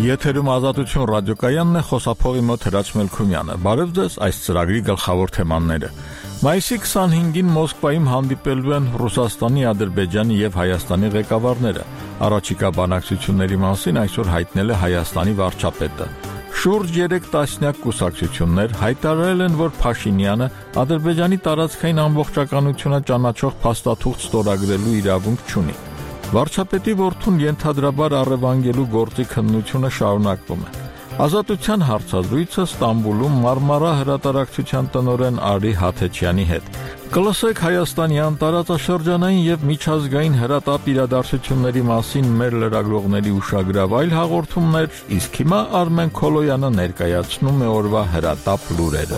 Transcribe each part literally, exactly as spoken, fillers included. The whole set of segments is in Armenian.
Եթերում Ազատություն ռադիոկայանն է, խոսափողի մոտ Հրաչ Մելքումյանը։ Բարև ձեզ, այս ծրագրի գլխավոր թեմաները։ Մայիսի քսանհինգին Մոսկվայում հանդիպելու են Ռուսաստանի, Ադրբեջանի եւ Հայաստանի ղեկավարները։ Առաջիկա բանակցությունների մասին այսօր հայտնել է Հայաստանի վարչապետը։ Շուրջ երեք տասնյակ կուսակցություններ հայտարարել են, որ Փաշինյանը Ադրբեջանի տարածքային ամբողջականությունը ճանաչող փաստաթուղթ ստորագրելու իրավունք չունի։ Վարչապետի որդուն ենթադրաբար առևանգելու գործի քննությունը շարունակվում է։ Ազատության հարցազրույցը Ստամբուլում Մարմարա հրատարակչության տնօրեն Արի Հաթեչյանի հետ։ Կլսեք Հայաստանյան տարածաշրջանային եւ միջազգային հրատապ իրադարձությունների մասին մեր լրագրողների ուշագրավ այլ հաղորդումներ, իսկ հիմա Արմեն Քոլոյանը ներկայացնում է օրվա հրատապ լուրերը։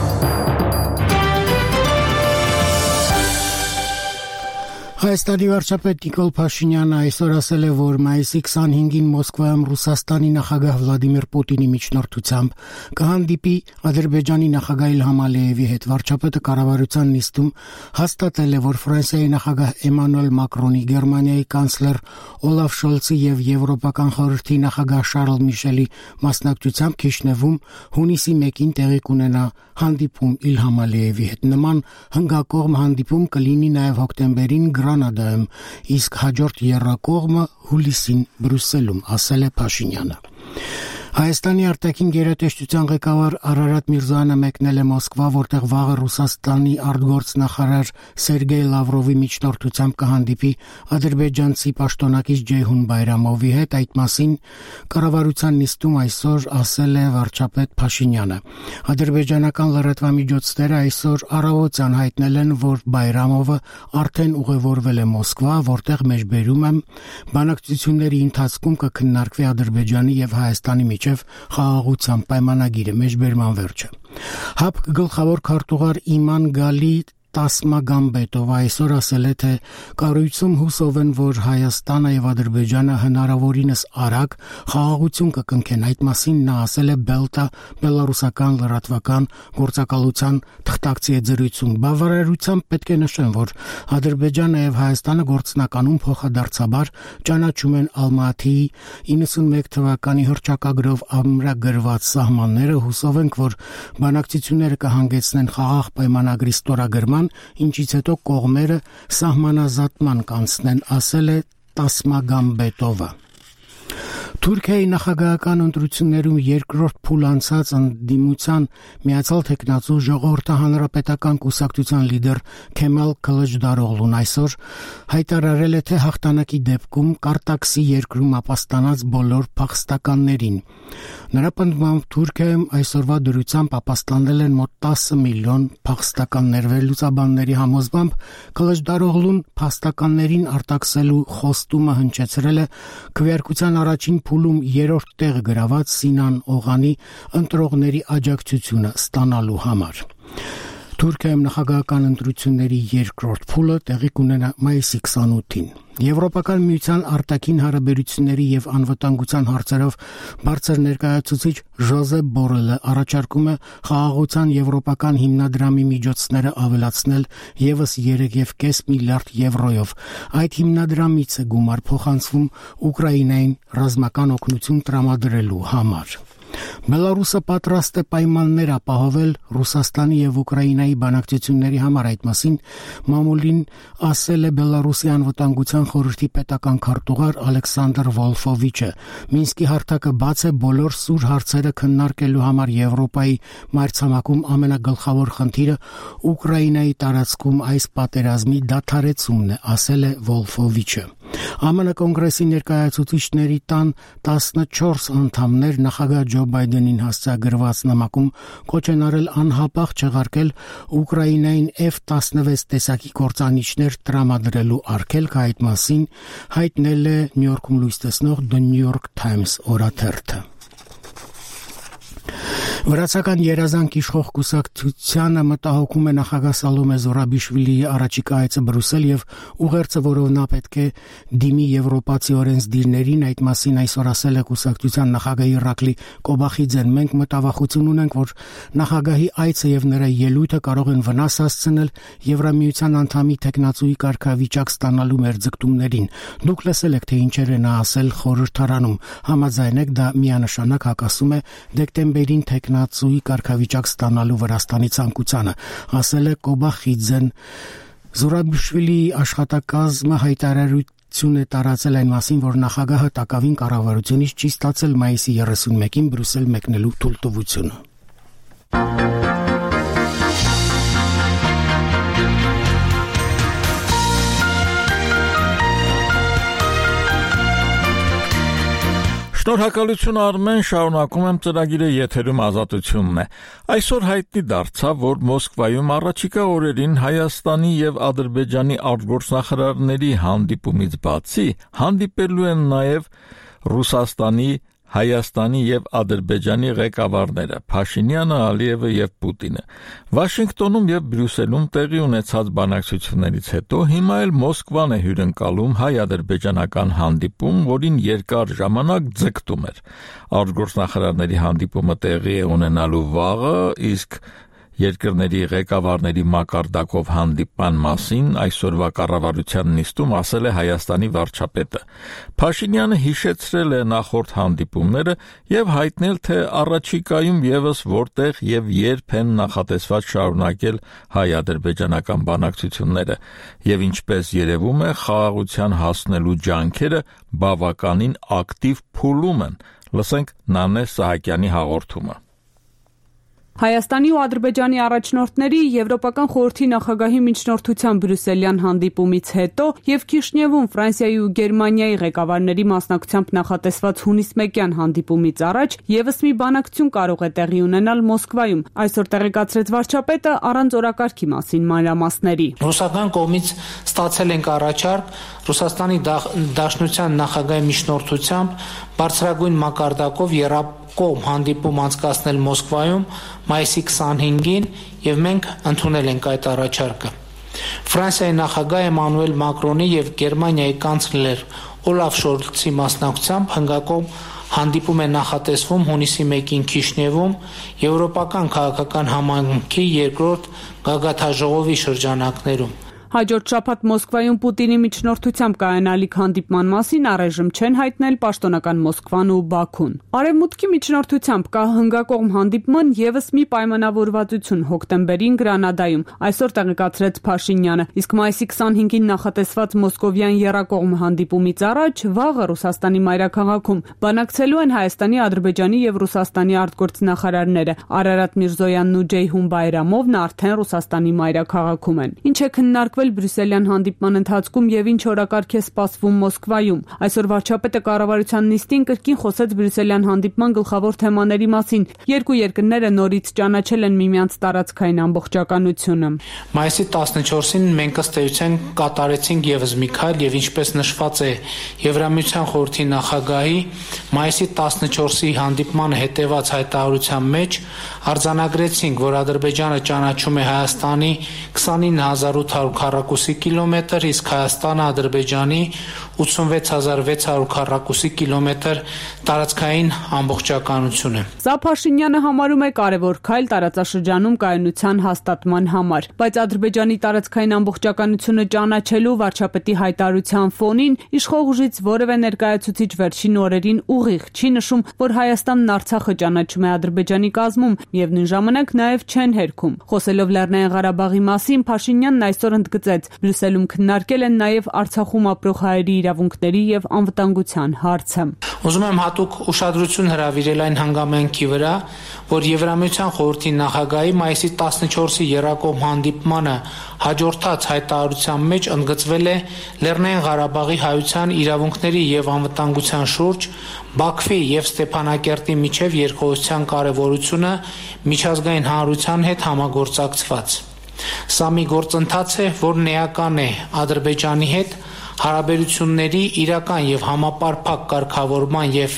Հայաստանի վարչապետ Նիկոլ Փաշինյանը այսօր ասել է, որ մայիսի քսանհինգին Մոսկվայում Ռուսաստանի նախագահ Վլադիմիր Պուտինի միջնորդությամբ կհանդիպի Ադրբեջանի նախագահ Իլհամ Ալիևի հետ։ Վարչապետը կառավարության նիստում հաստատել է, որ Ֆրանսիայի նախագահ Էմանուել Մակրոնի, Գերմանիայի կանցլեր Օլաֆ Շոլցի եւ Եվրոպական խորհրդի նախագահ Շարլ Միշելի մասնակցությամբ Քիշնևում հունիսի մեկին տեղի կունենա հանդիպում Իլհամ Ալիևի հետ։ Նման հնգակողմ հանդիպում կլինի նաեւ հոկտեմբերին Գրանադայում, իսկ հաջորդ եռակողմը հուլիսին Բրյուսելում, ասել է Փաշինյանը։ Հայաստանի արտաքին գերատեսչության ղեկավար Արարատ Միրզոյանը մեկնել է Մոսկվա, որտեղ վաղը Ռուսաստանի արտգործնախարար Սերգեյ Լավրովի միջնորդությամբ կհանդիպի ադրբեջանցի պաշտոնակից Ջեյհուն Բայրամովի հետ։ Այդ մասին կառավարության նիստում այսօր ասել է վարչապետ Փաշինյանը։ Ադրբեջանական լրատվամիջոցները այսօր առավոտյան հայտնել են, որ Բայրամովը արդեն ուղևորվել է Մոսկվա, որտեղ մեջբերում է բանակցությունների ընթացքում կքննարկվի Ադրբեջանի եւ Հայաստանի միջև խաղաղության պայմանագիրը, մեջբերման վերջը։ ՀԱՊԿ գլխավոր քարտուղար Իման Գալի Տասմագամբետովը այսօր ասել է, թե կառույցում հուսով են, որ Հայաստանը եւ Ադրբեջանը հնարավորինս արագ խաղաղություն կկնքեն։ Այդ մասին նա ասել է Բելտա բելարուսական լրատվական գործակալության թղթակցի զրույցում։ Բավարարությամբ պետք է նշեմ, որ Ադրբեջանը եւ Հայաստանը գործնականում փոխադարձաբար ճանաչում են Ալմատիի իննսունմեկ թվականի հռչակագրով ամրագրված սահմանները։ Հուսով ենք, որ բանակցությունները կհանգեցնեն խաղաղ պայմանագրի ստորագրման, ինչից հետո կողմերը սահմանազատման կանցնեն, ասել է Տասմագամբետովը։ Թուրքիայի նախագահական ընտրություններում երկրորդ փուլ անցած ընդդիմության Միացյալ Թեկնածու ժողովրդահանրապետական կուսակցության լիդեր Քեմալ Քլիչդարօղլուն այսօր հայտարարել է, թե հաղթանակի դեպքում կարտաքսի երկրում ապաստանած բոլոր փախստականներին։ Նրա պնդմամբ Թուրքիայում այսօրվա դրությամբ ապաստանել են մոտ տասը միլիոն փախստականներ։ Վերլուծաբանների համոզմամբ Քլիչդարօղլուն փախստականներին արտաքսելու խոստումը հնչեցրել է քվեարկության առաջին փուլում երրորդ տեղը գրաված Սինան Օղանի ընտրողների աջակցությունը ստանալու համար։ Թուրքիայում նախագահական ընտրությունների երկրորդ փուլը տեղի կունենա մայիսի քսանութին։ Եվրոպական միության արտաքին հարաբերությունների եւ անվտանգության հարցերով բարձր ներկայացուցիչ Ժոզեփ Բորելը առաջարկում է խաղաղության եվրոպական հիմնադրամի միջոցները ավելացնել եւս երեք կόμμα պենջ միլիարդ եվրոյով։ Այդ հիմնադրամից է գումար փոխանցվում Ուկրաինային ռազմական օգնություն տրամադրելու համար։ Բելարուսը պատրաստ է պայմաններ ապահովել Ռուսաստանի եւ Ուկրաինայի բանակցությունների համար։ Այդ մասին մամուլին ասել է Բելարուսի անվտանգության խորհրդի պետական քարտուղար Ալեքսանդր Վոլֆովիչը։ Մինսկի հարթակը բաց է բոլոր սուր հարցերը քննարկելու համար։ Եվրոպայի մայրցամաքում ամենագլխավոր խնդիրը Ուկրաինայի տարածքում այս պատերազմի դադարեցումն է, ասել է Վոլֆովիչը։ ԱՄՆ կոնգրեսի ներկայացուցիչների տան տասնչորս անդամներ նախագահ Ջո Բայդենին հասցեագրված նամակում կոչ են արել անհապաղ չեղարկել Ուկրաինային Էֆ տասնվեց տեսակի կործանիչներ տրամադրելու արգելքը։ Այդ մասին հայտնել է Նյու Յորքում լույս տեսնող The New York Times օրաթերթը։ Վրացական երազանք իշխող կուսակցությանը մտահոգում է նախագահ Սալոմե Զորաբիշվիլիի առաջիկա այցը Բրյուսել եւ ուղերձը, որով նա պետք է դիմի եվրոպացի օրենսդիրներին, այդ մասին այսօր ասել է կուսակցության նախագահ Իրակլի Կոբախիձեն։ Մենք մտավախություն ունենք, որ նախագահի այցը եւ նրա ելույթը կարող են վնաս հասցնել Եվրամիության անդամի տեխնացուի կարգավիճակ ստանալու մեր ձգտումներին։ Դուք լսել եք, թե ինչեր է նա ասել խորհրդարանում։ Համաձայն եք, դա միանշանակ հակասում է դեկտեմբերին տեխնացուի կարգավիճակ ստանալու Վրաստանի ցանկությանը, ասել է Կոբախիձեն։ Զորաբիշվիլիի աշխատակազմը հայտարարություն է տարածել այն մասին, որ նախագահը տակավին կառավարությունից չի ստացել մայիսի երեսունմեկին Բրյուսել մեկնելու թույլտվությունը։ Շնորհակալություն Արմեն, շարունակում եմ ծրագիրը, եթերում Ազատությունն է։ Այսօր հայտնի դարձավ, որ Մոսկվայում առաջիկա օրերին Հայաստանի եւ Ադրբեջանի արտգործնախարարների հանդիպումից բացի հանդիպելու են նաեւ Ռուսաստանի, Հայաստանի եւ Ադրբեջանի ղեկավարները Փաշինյանը, Ալիևը եւ Պուտինը։ Վաշինգտոնում եւ Բրյուսելում տեղի ունեցած բանակցություններից հետո հիմա էլ Մոսկվան է հյուրընկալում հայ-ադրբեջանական հանդիպում, որին երկար ժամանակ ձգտում էր։ Արտգործնախարարների հանդիպումը տեղի է ունենալու վաղը, իսկ երկրների ղեկավարների մակարդակով հանդիպման մասին այսօրվա կառավարության նիստում ասել է Հայաստանի վարչապետը։ Փաշինյանը հիշեցրել է նախորդ հանդիպումները եւ հայտնել, թե առաջիկայում եւս որտեղ եւ երբ են նախատեսված շարունակել հայ-ադրբեջանական բանակցությունները եւ ինչպես երևում է, խաղաղության հասնելու ջանքերը բավականին ակտիվ փուլում են։ Լսենք Նանե Սահակյանի հաղորդումը։ Հայաստանի ու Ադրբեջանի առաջնորդների Եվրոպական խորհրդի նախագահի միջնորդությամբ բրյուսելյան հանդիպումից հետո եւ Քիշնևում Ֆրանսիայի ու Գերմանիայի ղեկավարների մասնակցությամբ նախատեսված հունիս մեկյան հանդիպումից առաջ եւս մի բանակցություն կարող է տեղի ունենալ Մոսկվայում։ Այսօր տեղեկացրեց վարչապետը առանց օրակարգի մասին մանրամասների։ Ռուսական կողմից ստացել ենք առաջարկ Ռուսաստանի Դաշնության նախագահի միջնորդությամբ բարձրագույն մակարդակով երակողմ հանդիպում անցկացնել Մոսկվայում մայիսի քսանհինգին եւ մենք ընդունել ենք այդ առաջարկը։ Ֆրանսիայի նախագահ Էմանուել Մակրոնի եւ Գերմանիայի կանցլեր Օլաֆ Շոլցի մասնակցությամբ հնգակողմ հանդիպում է նախատեսվում հունիսի մեկին Քիշնևում Եվրոպական քաղաքական համայնքի երկրորդ գագաթաժողովի շրջանակներում։ Հաջորդ շաբաթ Մոսկվայում Պուտինի միջնորդությամբ կայանալիք հանդիպման մասին առայժմ չեն հայտնել պաշտոնական Մոսկվան ու Բաքուն։ Արևմուտքի միջնորդությամբ կա հնգակողմ հանդիպման եւս մի պայմանավորվածություն հոկտեմբերին Գրանադայում, այսօր տեղեկացրեց Փաշինյանը, իսկ մայիսի քսանհինգին նախատեսված մոսկովյան եռակողմ հանդիպումից առաջ վաղը Ռուսաստանի մայրաքաղաքում բանակցելու են Հայաստանի, Ադրբեջանի եւ Ռուսաստանի արտգործնախարարները։ Արարատ Միրզոյանն ու Ջեյհուն Բայրամովն արդեն Ռուսաստանի մայրաքաղաքում են։ Ինչ է քննարկվել Բրյուսելյան հանդիպման ընթացքում եւ ինչ օրակարգ է սպասվում Մոսկվայում։ Այսօր վարչապետը կառավարության նիստին կրկին խոսեց Բրյուսելյան հանդիպման գլխավոր թեմաների մասին։ Երկու երկրները նորից ճանաչել են միմյանց տարածքային ամբողջականությունը։ Մայիսի տասնչորսին մենք ըստ էության կատարեցինք եւս մի քայլ եւ ինչպես նշված է Եվրամիության խորհրդի նախագահի մայիսի տասնչորսի հանդիպմանը հետեւած հայտարարության մեջ արձանագրեցինք, որ Ադրբեջանը ճանաչում է Հայաստանի քսանինը հազար ութ հարյուր քառակուսի կիլոմետր, իսկ Հայաստանը Ադրբեջանի ութսունվեց հազար վեց հարյուր քառակուսի կիլոմետր տարածքային ամբողջականություն է։ Սա Փաշինյանը համարում է կարևոր քայլ տարածաշրջանում կայունության հաստատման համար, բայց Ադրբեջանի տարածքային ամբողջականությունը ճանաչելու վարչապետի հայտարարության ֆոնին իշխող ուժից որևէ ներկայացուցիչ վերջին օրերին ուղիղ չի նշում, որ Հայաստանն Արցախը ճանաչում է Ադրբեջանի կազմում, միևնույն ժամանակ նաև չեն հերքում։ Խոսելով Լեռնային Ղարաբաղի մասին, Փաշինյանն այսօր ընդգծեց, Բրյուսելում քննարկել են նաև Արցախում ապրող հայերի իրավունքների եւ անվտանգության հարցը։ Ուզում եմ հատուկ ուշադրություն հրավիրել այն հանգամանքի վրա, որ Եվրամիության խորհրդի նախագահի մայիսի տասնչորսի եռակողմ հանդիպմանը հաջորդած հայտարարության մեջ ընդգծվել է Լեռնային Ղարաբաղի հայության իրավունքների եւ անվտանգության շուրջ Բաքվի եւ Ստեփանակերտի միջև երկխոսության կարեւորությունը միջազգային հանրության հետ համագործակցված։ Սա մի գործընթաց է, որն էական է Ադրբեջանի հետ հարաբերությունների իրական եւ համապարփակ կարգավորման եւ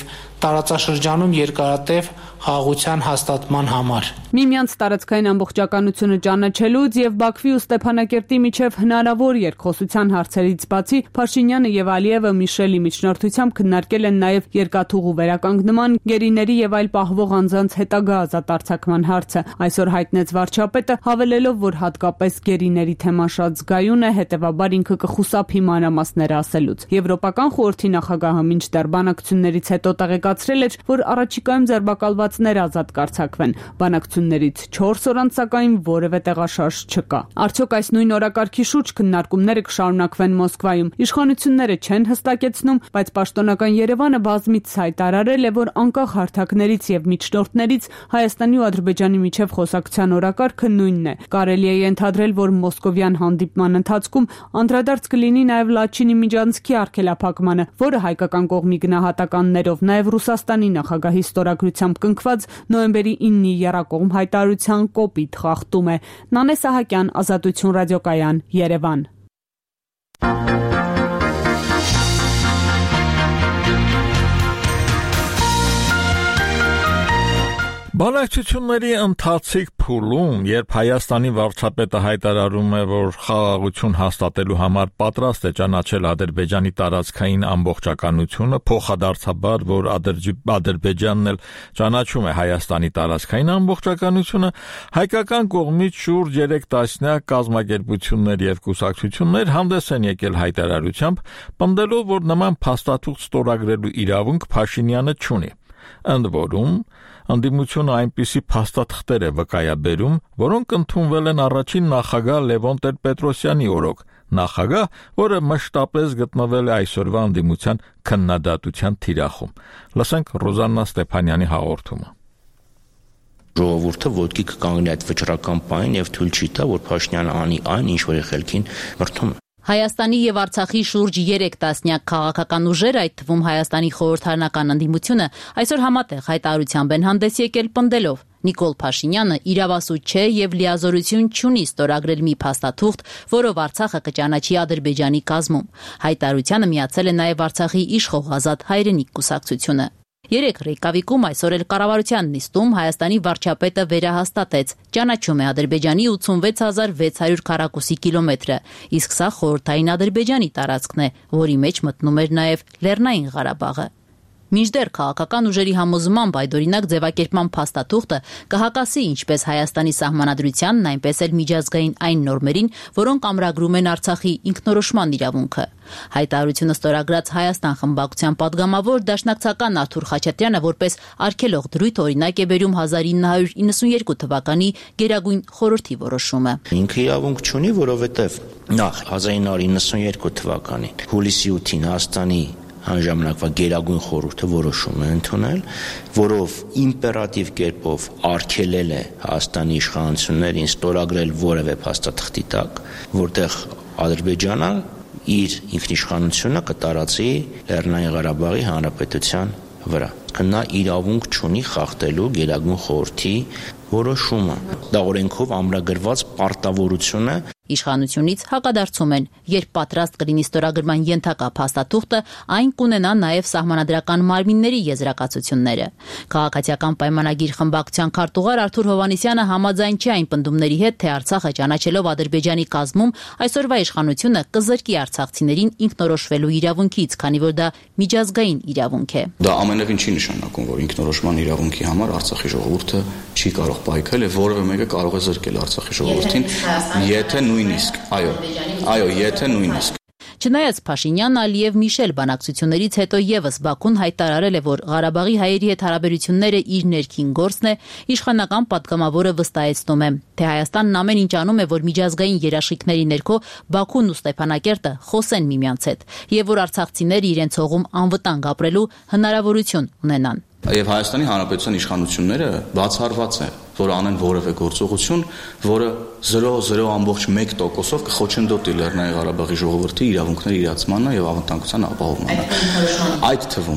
տարածաշրջանում երկարատև խաղաղության հաստատման համար։ Միմյանց տարածքային ամբողջականությունը ճանաչելուց եւ Բաքվի ու Ստեփանակերտի միջև հնարավոր երկխոսության հարցերից բացի Փաշինյանը եւ Ալիևը Միշելի միջնորդությամբ քննարկել են նաեւ երկաթուղու վերականգնման, գերիների եւ այլ պահվող անձանց հետագա ազատարձակման հարցը։ Այսօր հայտնեց վարչապետը, հավելելով, որ հատկապես գերիների թեման շատ զգայուն է, հետեւաբար ինքը կխուսափի մանրամասները ասելուց։ Եվրոպական խորհրդի նախագահը մինչդեռ բանակցություններից հետո տեղեկացրել էր, որ առաջիկայում ձերբակալվածները ազատ կարձակվեն։ Բանակցություններից չորս օր անց սակայն որևէ տեղաշարժ չկա։ Արդյոք այս նույն օրակարգի շուրջ քննարկումները կշարունակվեն Մոսկվայում։ Իշխանությունները չեն հստակեցնում, բայց պաշտոնական Երևանը բազմիցս հայտարարել է, որ անկախ հարթակներից եւ միջնորդներից Հայաստանի ու Ադրբեջանի միջև խոսակցության օրակարգը նույնն է։ Կարելի է ենթադրել, որ մոսկովյան հանդիպման ընթացքում անդրադարձ կլինի նաեւ Լաչինի միջանցքի արգելափակմանը, որը հայկական կողմի գնահատականներով նաեւ Ռուսաստանի նախագահի ստորագրությամբ կնքված նոյեմբերի իննի եռակողմ հայտարարության կոպիտ խախտում է։ Նանե Սահակյան, Ազատություն ռադիոկայան, Երևան։ Բանակցությունների ընթացիկ փուլում, երբ Հայաստանի վարչապետը հայտարարում է, որ խաղաղություն հաստատելու համար պատրաստ է ճանաչել Ադրբեջանի տարածքային ամբողջականությունը, փոխադարձաբար, որ Ադրբեջանն էլ ճանաչում է Հայաստանի տարածքային ամբողջականությունը, հայկական կողմից շուրջ երեք տասնյակ կազմակերպություններ եւ կուսակցություններ հանդես են եկել հայտարարությամբ, պնդելով, որ նման փաստաթուղթ ստորագրելու իրավունք Փաշինյանը չունի։ Ընդ որում, անդիմությունը այնպիսի փաստաթղթեր է վկայաբերում, որոնք ընդունվել են առաջին նախագահ Լևոն Տեր-Պետրոսյանի օրոք, նախագահ, որը մշտապես գտնվել է այսօրվա անդիմության քննադատության թիրախում։ Լսենք Ռոզաննա Ստեփանյանի հաղորդումը։ Ժողովուրդը ոտքի կկանգնի այդ վճռական պահին եւ թույլ չի տա, որ Փաշինյանը անի այն, ինչ որ ելքին մրթում է։ Հայաստանի եւ Արցախի շուրջ երեք տասնյակ քաղաքական ուժեր, այդ թվում Հայաստանի խորհրդարանական ընդդիմությունը, այսօր համատեղ հայտարարությամբ են հանդես եկել պնդելով. Նիկոլ Փաշինյանը իրավասու չէ եւ լիազորություն չունի ստորագրել մի փաստաթուղթ, որով Արցախը կճանաչի Ադրբեջանի կազմում։ Հայտարարությանը միացել է նաեւ Արցախի իշխող Ազատ հայրենիք կուսակցությունը։ Երեք Ռեյկավիկում այսօր էլ կառավարության նիստում Հայաստանի վարչապետը վերահաստատեց. ճանաչում է Ադրբեջանի ութսունվեց հազար վեց հարյուր քառակուսի կիլոմետրը, իսկ սա խորհրդային Ադրբեջանի տարածքն է, որի մեջ մտնում էր նաև Լեռնային Ղարաբաղը։ Մինչդեռ քաղաքական ուժերի համոզմամբ այդօրինակ ձևակերպման փաստաթուղթը կհակասի ինչպես Հայաստանի սահմանադրությանն, այնպես էլ միջազգային այն նորմերին, որոնք ամրագրում են Արցախի ինքնորոշման իրավունքը։ Հայտարարությունը ստորագրած Հայաստան խմբակցության падգամավոր դաշնակցական Արթուր Խաչատրյանը որպես արգելող դրույթ օրինակ է բերում հազար ինը հարյուր իննսունյերկու թվականի Գերագույն խորհրդի որոշումը։ Ինքը իրավունք չունի, որովհետև նախ հազար ինը հարյուր իննսունյերկու թվականին հուլիսի ութին Հայաստանի Անժամանակվա Գերագույն խորհուրդը որոշում է ընդունել, որով իմպերատիվ կերպով արգելել է Հայաստանի իշխանություններին ստորագրել որևէ փաստաթղթի տակ, որտեղ Ադրբեջանը իր ինքնիշխանությունը կտարածի Լեռնային Ղարաբաղի Հանրապետության վրա։ Նա իրավունք չունի խախտելու Գերագույն խորհրդի որոշումը։ Դա օրենքով ամրագրված պարտավորություն է։ Իշխանությունից հակադարձում են, երբ պատրաստ կլինի ստորագրման ենթակա փաստաթուղթը, այն կունենա նաև սահմանադրական մարմինների եզրակացությունները։ Քաղաքացիական պայմանագիր խմբակցության քարտուղար Արթուր Հովհաննիսյանը համաձայն չէ այն պնդումների հետ, թե Արցախը ճանաչելով Ադրբեջանի կազմում այսօրվա իշխանությունը կզրկի արցախցիներին ինքնորոշվելու իրավունքից, քանի որ դա միջազգային իրավունք է։ Դա ամենևին չի նշանակում, որ ինքնորոշման իրավունքի համար Արցախի ժողովուրդը չի կարող պայքարել եւ որևէ մեկը կարող է զրկել Արցախի ժողովրդին, եթե նույնիսկ, այո, այո, եթե նույնիսկ։ Չնայած Փաշինյան, Ալիև, Միշել բանակցություններից հետո եւս Բաքուն հայտարարել է, որ Ղարաբաղի հայերի հետ հարաբերությունները իր ներքին գործն է, իշխանական պատգամավորը վստահեցնում է, թե Հայաստանն ամեն ինչ անում է, որ միջազգային երաշխիքների ներքո Բաքուն ու Ստեփանակերտը խոսեն միմյանց հետ, եւ որ արցախցիները իրենց հողում անվտանգ ապրելու հնարավորություն ունենան։ Եվ Հայաստանի Հանրապետության իշխանությունները բացառված է, որ անեն որևէ գործողություն, որը զրո զրո ամբողջ մեկ տոկոսով կխոչընդոտի Լեռնային Ղարաբաղի ժողովրդի իրավունքների իրացմանը եւ անվտանգության ապահովմանը։ Այդ թվում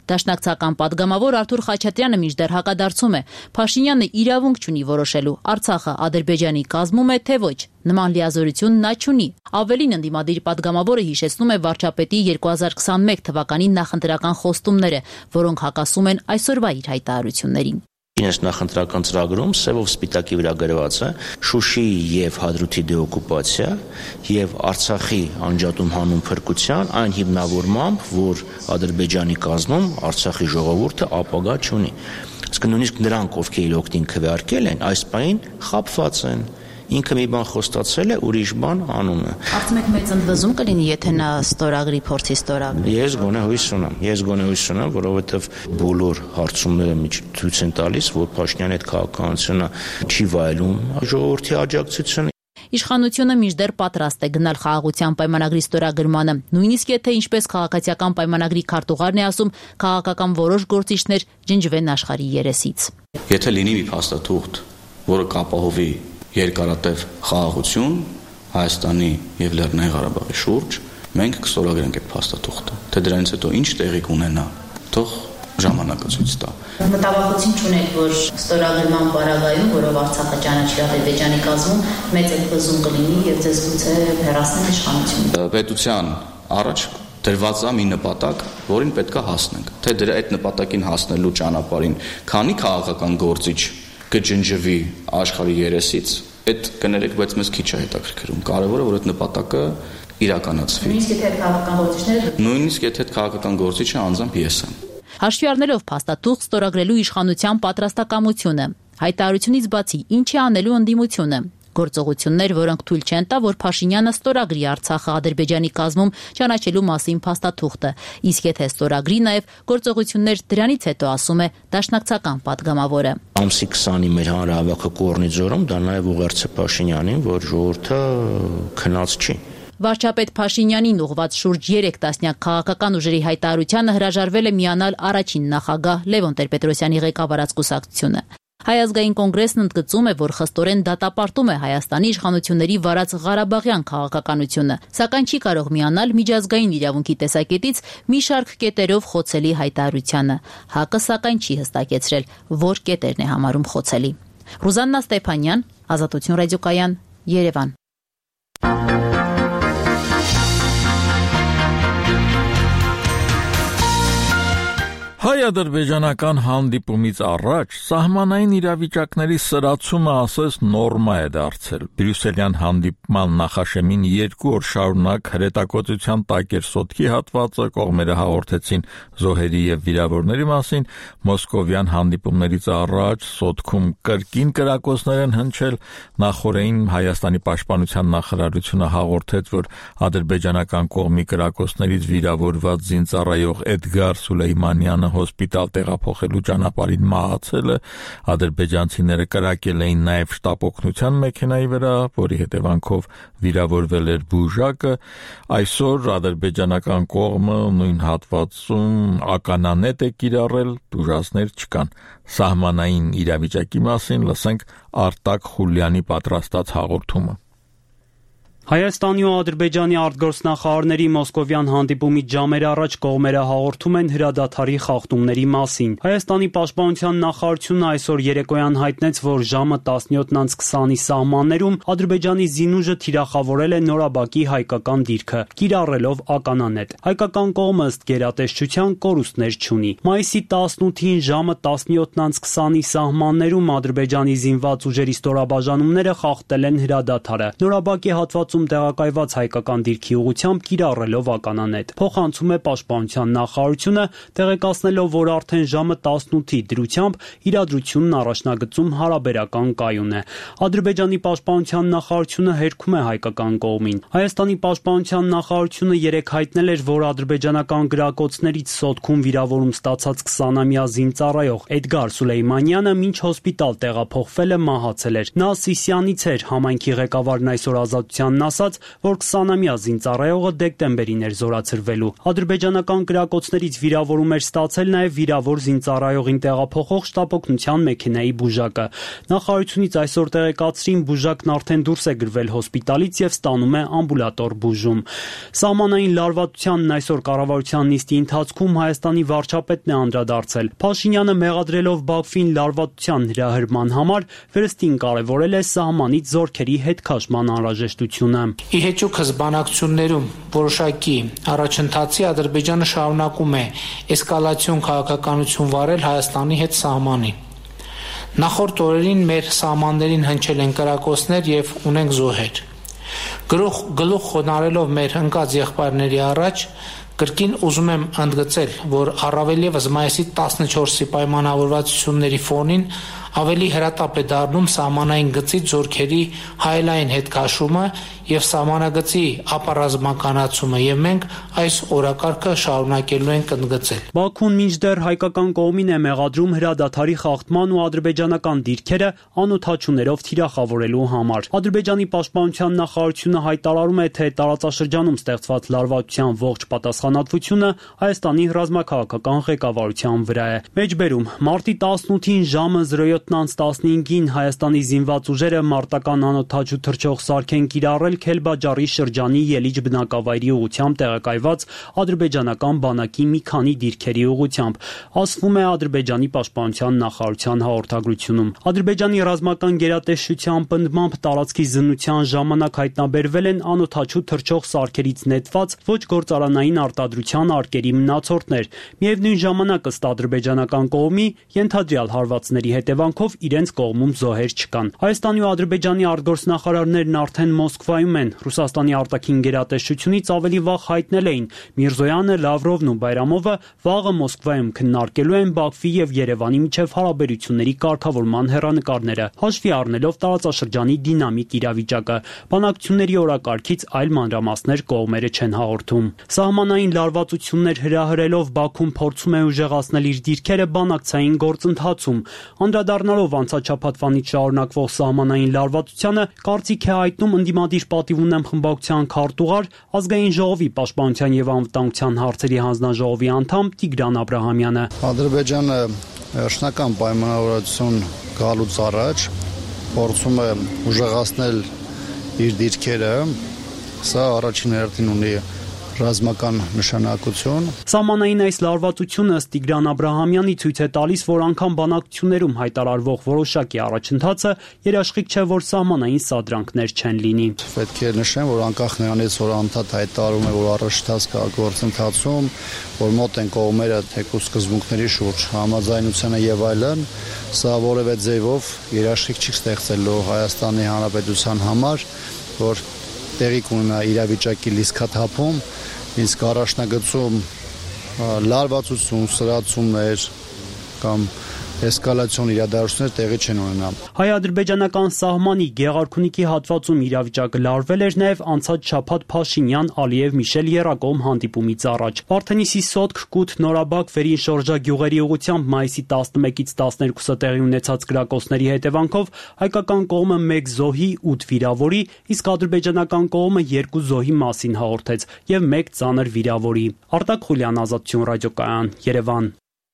Դաշնակցական պատգամավոր Արթուր Խաչատրյանը մինչդեռ հակադարձում է. Փաշինյանը իրավունք չունի որոշելու Արցախը Ադրբեջանի կազմում է, թե ոչ։ Նման լիազորություն նա չունի։ Ավելին ընդդիմադիր պատգամավորը հիշեցնում է վարչապետի երկու հազար քսաներկու թվականի նախընտրական խոստումները, որոնք հակասում են այսօրվա իր հայտարարություններին։ Ինձ նախընտրական ծրագրում սևով սպիտակի վրա գրված է Շուշիի եւ Հադրութի դեօկուպացիա եւ Արցախի անջատում հանուն փրկության այն հիմնավորմամբ, որ Ադրբեջանի կազմում Արցախի ժողովուրդը ապագա չունի։ Իսկ նույնիսկ նրանք, ովքեր իր օգտին քվեարկել են, այս պահին խաբված են։ Ինքը մի բան խոստացել է, ուրիշ բան անում է։ Կարծում եք մեծ ընդվզում կլինի, եթե նա ստորագրի փորձի ստորագրի։ Ես գոնե հույս ունեմ, ես գոնե հույս ունեմ, որովհետև բոլոր հարցումները ցույց են տալիս, որ Փաշինյանի այդ քաղաքականությունը չի վայելում ժողովրդի աջակցությունը։ Իշխանությունը մինչդեռ պատրաստ է գնալ խաղաղության պայմանագրի ստորագրմանը, նույնիսկ եթե ինչպես քաղաքացիական պայմանագրի քարտուղարն է ասում, քաղաքական որոշ գործիչներ ջնջվեն աշխարհի երեսից։ Եթե լինի մի փաստաթուղթ, որը կապահովի երկարատև խաղաղություն Հայաստանի եւ Լեռնային Ղարաբաղի շուրջ, մենք կստորագրենք այդ փաստաթուղթը։ Թե դրանից հետո ինչ տեղի կունենա, թող ժամանակը ցույց տա։ Մտավախություն չունեք, որ ստորագրման պարագայում, որով Արցախը ճանաչի Ադրբեջանի կազմում, մեծ ընդվզում կլինի եւ ձեզ գուցե հեռացնեն իշխանությունը։ Պետության առաջ դրված է մի նպատակ, որին պետք է հասնենք։ Թե դրա այդ նպատակին հասնելու ճանապարհին քանի քաղաքական գործիչ կջնջվի աշխարհի երեսից, այդ կներեք, բայց մեզ քիչ է հետաքրքրում։ Կարևորը որ այդ նպատակը իրականացվի։ Նույնիսկ եթե քաղաքական գործիչները Նույնիսկ եթե քաղաքական գործիչը անձամբ ես եմ։ Հաշվի առնելով փաստաթուղթ ստորագրելու իշխանության պատրաստակամությունը, հայտարարությունից բացի ինչ է անելու ընդդիմությունը։ Գործողություններ, որոնք թույլ չեն տա, որ Փաշինյանը ստորագրի Արցախը Ադրբեջանի կազմում ճանաչելու մասին փաստաթուղթը, իսկ եթե ստորագրի նաև գործողություններ դրանից հետո, ասում է դաշնակցական պատգամավորը։ Ամսի քսանի մեր հանրահավաքը Կորնի ձորում դա նաև ուղերձ է Փաշինյանին, որ ժողովուրդը քնած չի։ Վարչապետ Փաշինյանին ուղղված շուրջ երեք տասնյակ քաղաքական ուժերի հայտարարությանը հրաժարվել է միանալ առաջին նախագահ Լևոն Տեր-Պետրոսյանի ղեկավարած կուսակցությունը։ Հայ ազգային կոնգրեսն ընդգծում է, որ խստորեն դատապարտում է Հայաստանի իշխանությունների վարած Ղարաբաղյան քաղաքականությունը, սակայն չի կարող միանալ միջազգային իրավունքի տեսակետից մի շարք կետերով խոցելի հայտարարությանը։ ՀԱԿ-ը սակայն չի հստակեցրել, որ կետերն է համարում խոցելի։ Ռուզաննա Ստեփանյան, Ազատություն ռադիոկայան, Երևան։ Հայ-ադրբեջանական հանդիպումից առաջ սահմանային իրավիճակների սրացումը ասես նորմա է դարձել։ Բրյուսելյան հանդիպման նախաշեմին երկու օր շարունակ հրետակոծության տակ էր Սոտքի հատվածը, կողմերը հաղորդեցին զոհերի եւ վիրավորների մասին, մոսկովյան հանդիպումներից առաջ Սոտքում կրկին կրակոցներ են հնչել, նախորդին Հայաստանի պաշտպանության նախարարությունը հաղորդեց, որ ադրբեջանական կողմի կրակոցներից վիրավորված զինծառայող Էդգար Սուլեյմանյանը հոսպիտալ տեղափոխելու ճանապարհին մահացել է, ադրբեջանցիները կրակել էին նաև շտապօգնության մեքենայի վրա, որի հետևանքով վիրավորվել էր բուժակը։ Այսօր ադրբեջանական կողմը նույն հատվածում ականանետ է կիրառել, դժվարներ չկան։ Սահմանային իրավիճակի մասին լսենք Արտակ Խուլյանի պատրաստած հաղորդումը։ Հայաստանի ու Ադրբեջանի արտգործնախարարների մոսկովյան հանդիպումից ժամեր առաջ կողմերը հաղորդում են հրադադարի խախտումների մասին։ Հայաստանի պաշտպանության նախարարությունը այսօր երեկոյան հայտնեց, որ ժամը տասնյոթ քսանի սահմաններում Ադրբեջանի զինուժը թիրախավորել է Նորաբակի հայկական դիրքը, կիրառելով ականանետ։ Հայկական կողմը ըստ գերատեսչության կորուստներ չունի։ Մայիսի տասնութին ժամը տասնյոթ քսանի սահմաններում Ադրբեջանի զինված ուժերի ստորաբաժանումները խախտել են հրադադարը։ Նորաբակի հատվածում տեղակայված հայկական դիրքի ուղղությամբ կիրառելով ականանետ։ Փոխանցում է պաշտպանության նախարարությունը, տեղեկացնելով, որ արդեն ժամը տասնութի դրությամբ իրադրությունն առաջնագծում հարաբերական կայուն է։ Ադրբեջանի պաշտպանության նախարարությունը հերքում է հայկական կողմին։ Հայաստանի պաշտպանության նախարարությունը երեկ հայտնել էր, որ ադրբեջանական գրակոծներից Սոտքում վիրավորում ստացած քսանամյա զինծառայող Էդգար Սուլեյմանյանը մինչ հոսպիտալ տեղափոխվել է մահացել էր։ Նա Սիսյանից էր, համայնքի ղեկավարն այսօր Ազատության ասաց, որ քսանամյա զինծառայողը դեկտեմբերին էր զորացրվելու։ Ադրբեջանական կրակոցներից վիրավորում էր ստացել նաև վիրավոր զինծառայողին տեղափոխող շտապօգնության մեքենայի բուժակը։ Նախարարությունից այսօր տեղեկացրին, բուժակն արդեն դուրս է գրվել հոսպիտալից եւ ստանում է ամբուլատոր բուժում։ Սահմանային լարվածությանն այսօր կառավարության նիստի ընթացքում Հայաստանի վարչապետն է անդրադարձել։ Փաշինյանը մեղադրելով Բաքվին լարվածության հրահրման համար վերստին կարևորել է սահմանից զորքերի հետքաշման անհրաժեշտությունը։ Ի հեճուկ հզբանակցություններում որոշակի առաջընթացի Ադրբեջանը շարունակում է էսկալացիոն քաղաքականություն վարել Հայաստանի հետ սահմանի։ Նախորդ օրերին մեր սահմաններին հնչել են կրակոցներ եւ ունենք զոհեր։ Գլուխ գլուխ խոնարելով մեր ընկած եղբայրների առաջ կրկին ուզում եմ ընդգծել, որ առավել ևս մայիսի տասնչորսի պայմանավորվածությունների ֆոնին ավելի հրատապ է դառնում սահմանային գծից զորքերի հայելային հետքաշումը եւ սահմանագծի ապառազմականացումը, եւ մենք այս օրակարգը շարունակելու ենք ընդգծել։ Բաքուն մինչդեռ հայկական կողմին է մեղադրում հրադադարի խախտման ու ադրբեջանական դիրքերը անօթաչուներով թիրախավորելու համար։ Ադրբեջանի պաշտպանության նախարարությունը հայտարարում է, թե տարածաշրջանում ստեղծված լարվածության ողջ պատասխանատվությունը Հայաստանի ռազմաքաղաքական ղեկավարության վրա է։ Մեջբերում մարտի տասնութին ժամը զրո յոթ տասնհինգին Հայաստանի զինված ուժերը մարտական անօթաչու թռչող սարք են կիրառել Քելբաջարի շրջանի Ելիջ բնակավայրի ուղղությամբ տեղակայված ադրբեջանական բանակի մի քանի դիրքերի ուղղությամբ, ասվում է Ադրբեջանի պաշտպանության նախարարության հաղորդագրությունում։ Ադրբեջանի ռազմական գերատեսչության պնդմամբ տարածքի զննության ժամանակ հայտնաբերվել են անօթաչու թռչող սարքերից նետված ոչ գործարանային արտադրության արկերի մնացորդներ։ Միևնույն ժամանակ ըստ ադրբեջանական կողմի ենթադրյալ հարվածների հետևանքով իրենց կողմում զոհեր չկան։ Հայաստանի ու Ադրբեջանի արտգործնախարարներն արդեն Մոսկվայում են։ Ռուսաստանի արտաքին գերատեսչությունից ավելի վաղ հայտնել էին՝ Միրզոյանը, Լավրովն ու Բայրամովը վաղը Մոսկվայում քննարկելու են Բաքվի եւ Երևանի միջև հարաբերությունների կարգավորման հեռանկարները, հաշվի առնելով տարածաշրջանի դինամիկ իրավիճակը։ Բանակցությունների օրակարգից այլ մանրամասներ կողմերը չեն հաղորդում։ Սահմանային լարվածություններ հրահրելով Բաքուն փորձում է ուժեղացնել իր դիրքերը բանակցային գործընթացում։ Անդրադառնալով անցաչափատվանից շարունակվող սահմանային լարվածությանը, կարծիք է հայտնում ընդդիմադիր պատիվ ունեմ խմբակցության քարտուղար, ազգային ժողովի պաշտպանության եւ անվտանգության հարցերի հանձնաժողովի անդամ Տիգրան Աբրահամյանը։ Ադրբեջանը վերջնական պայմանավորվածություն գալուց առաջ փորձում է ուժեղացնել իր դիրքերը, սա առաջին հերթին ունի ռազմական նշանակություն։ Սահմանային այս լարվածությունը ըստ Տիգրան Աբրահամյանի ցույց է տալիս, որ անգամ բանակցություններում հայտարարվող որոշակի առաջընթացը երաշխիք չէ, որ սահմանային սադրանքներ չեն լինի։ Պետք է նշեմ, որ անկախ նրանից, որ անդադ հայտարարում է, որ առաջընթաց կա գործընթացում, որ մոտ են կողմերը թեկուզ սկզբունքների շուրջ համաձայնությանը եւ այլն, սա որևէ ձևով երաշխիք չի ստեղծելու Հայաստանի Հանրապետության համար, որ տեղի կունենա իրավիճակի լիցքաթափում, իսկ առաջնագծում լարվածություն, սրացումներ կամ էսկալացիոն իրադարձություններ տեղի չեն ունենա։ Հայ-ադրբեջանական սահմանի Գեղարքունիքի հատվածում իրավիճակը լարվել էր նաև անցած շաբաթ Փաշինյան-Ալիև-Միշել եռակողմ հանդիպումից առաջ։ Վարդենիսի Սոտք, Կութ, Նորաբակ, Վերին Շորժա գյուղերի ուղղությամբ մայիսի տասնմեկից տասներկուսը տեղի ունեցած կրակոցների հետևանքով հայկական կողմը մեկ զոհի, ութ վիրավորի, իսկ ադրբեջանական կողմը երկու զոհի մասին հաղորդեց եւ մեկ ծանր վիրավորի։ Արտակ Խուլյան, Ազատություն ռադիոկայան, Երևան։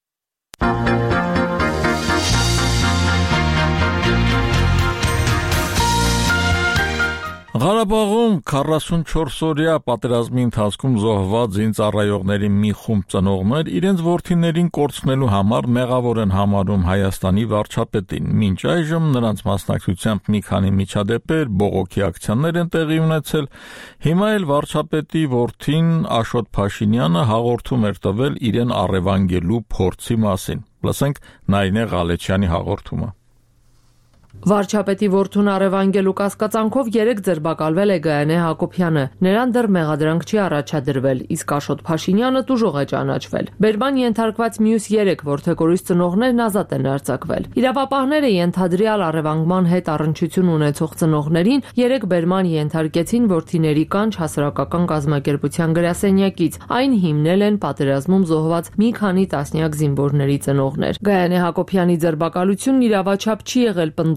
Ղարաբաղում քառասունչորս օրյա պատերազմի ընթացքում զոհված զինծառայողների մի խումբ ծնողներ իրենց որդիներին կորցնելու համար մեղավոր են համարում Հայաստանի վարչապետին։ Մինչ այժմ նրանց մասնակցությամբ մի քանի միջադեպեր, բողոքի ակցիաներ են տեղի ունեցել։ Հիմա էլ վարչապետի որդին Աշոտ Փաշինյանը հաղորդում էր տվել իրեն առևանգելու փորձի մասին։ Լսենք Նարինե Ղալեչյանի հաղորդումը։ Վարչապետի որդուն առևանգելու կասկածանքով երեք ձերբակալվել է Գայանե Հակոբյանը։ Նրան դեռ մեղադրանք չի առաջադրվել, իսկ Աշոտ Փաշինյանը տուժող է ճանաչվել։ Բերման ենթարկված մյուս երեք որդեգորույս ծնողներն ազատ են արձակվել։ Իրավապահները ենթադրյալ առևանգման հետ առնչություն ունեցող ծնողներին երեք բերման ենթարկեցին որդիների կանչ հասարակական կազմակերպության գրասենյակից։ Այն հիմնել են պատերազմում զոհված մի քանի տասնյակ զինվորների ծնողներ։ Գայանե Հակոբյանի ձերբակալությունն իրավաչափ չի եղել պնդում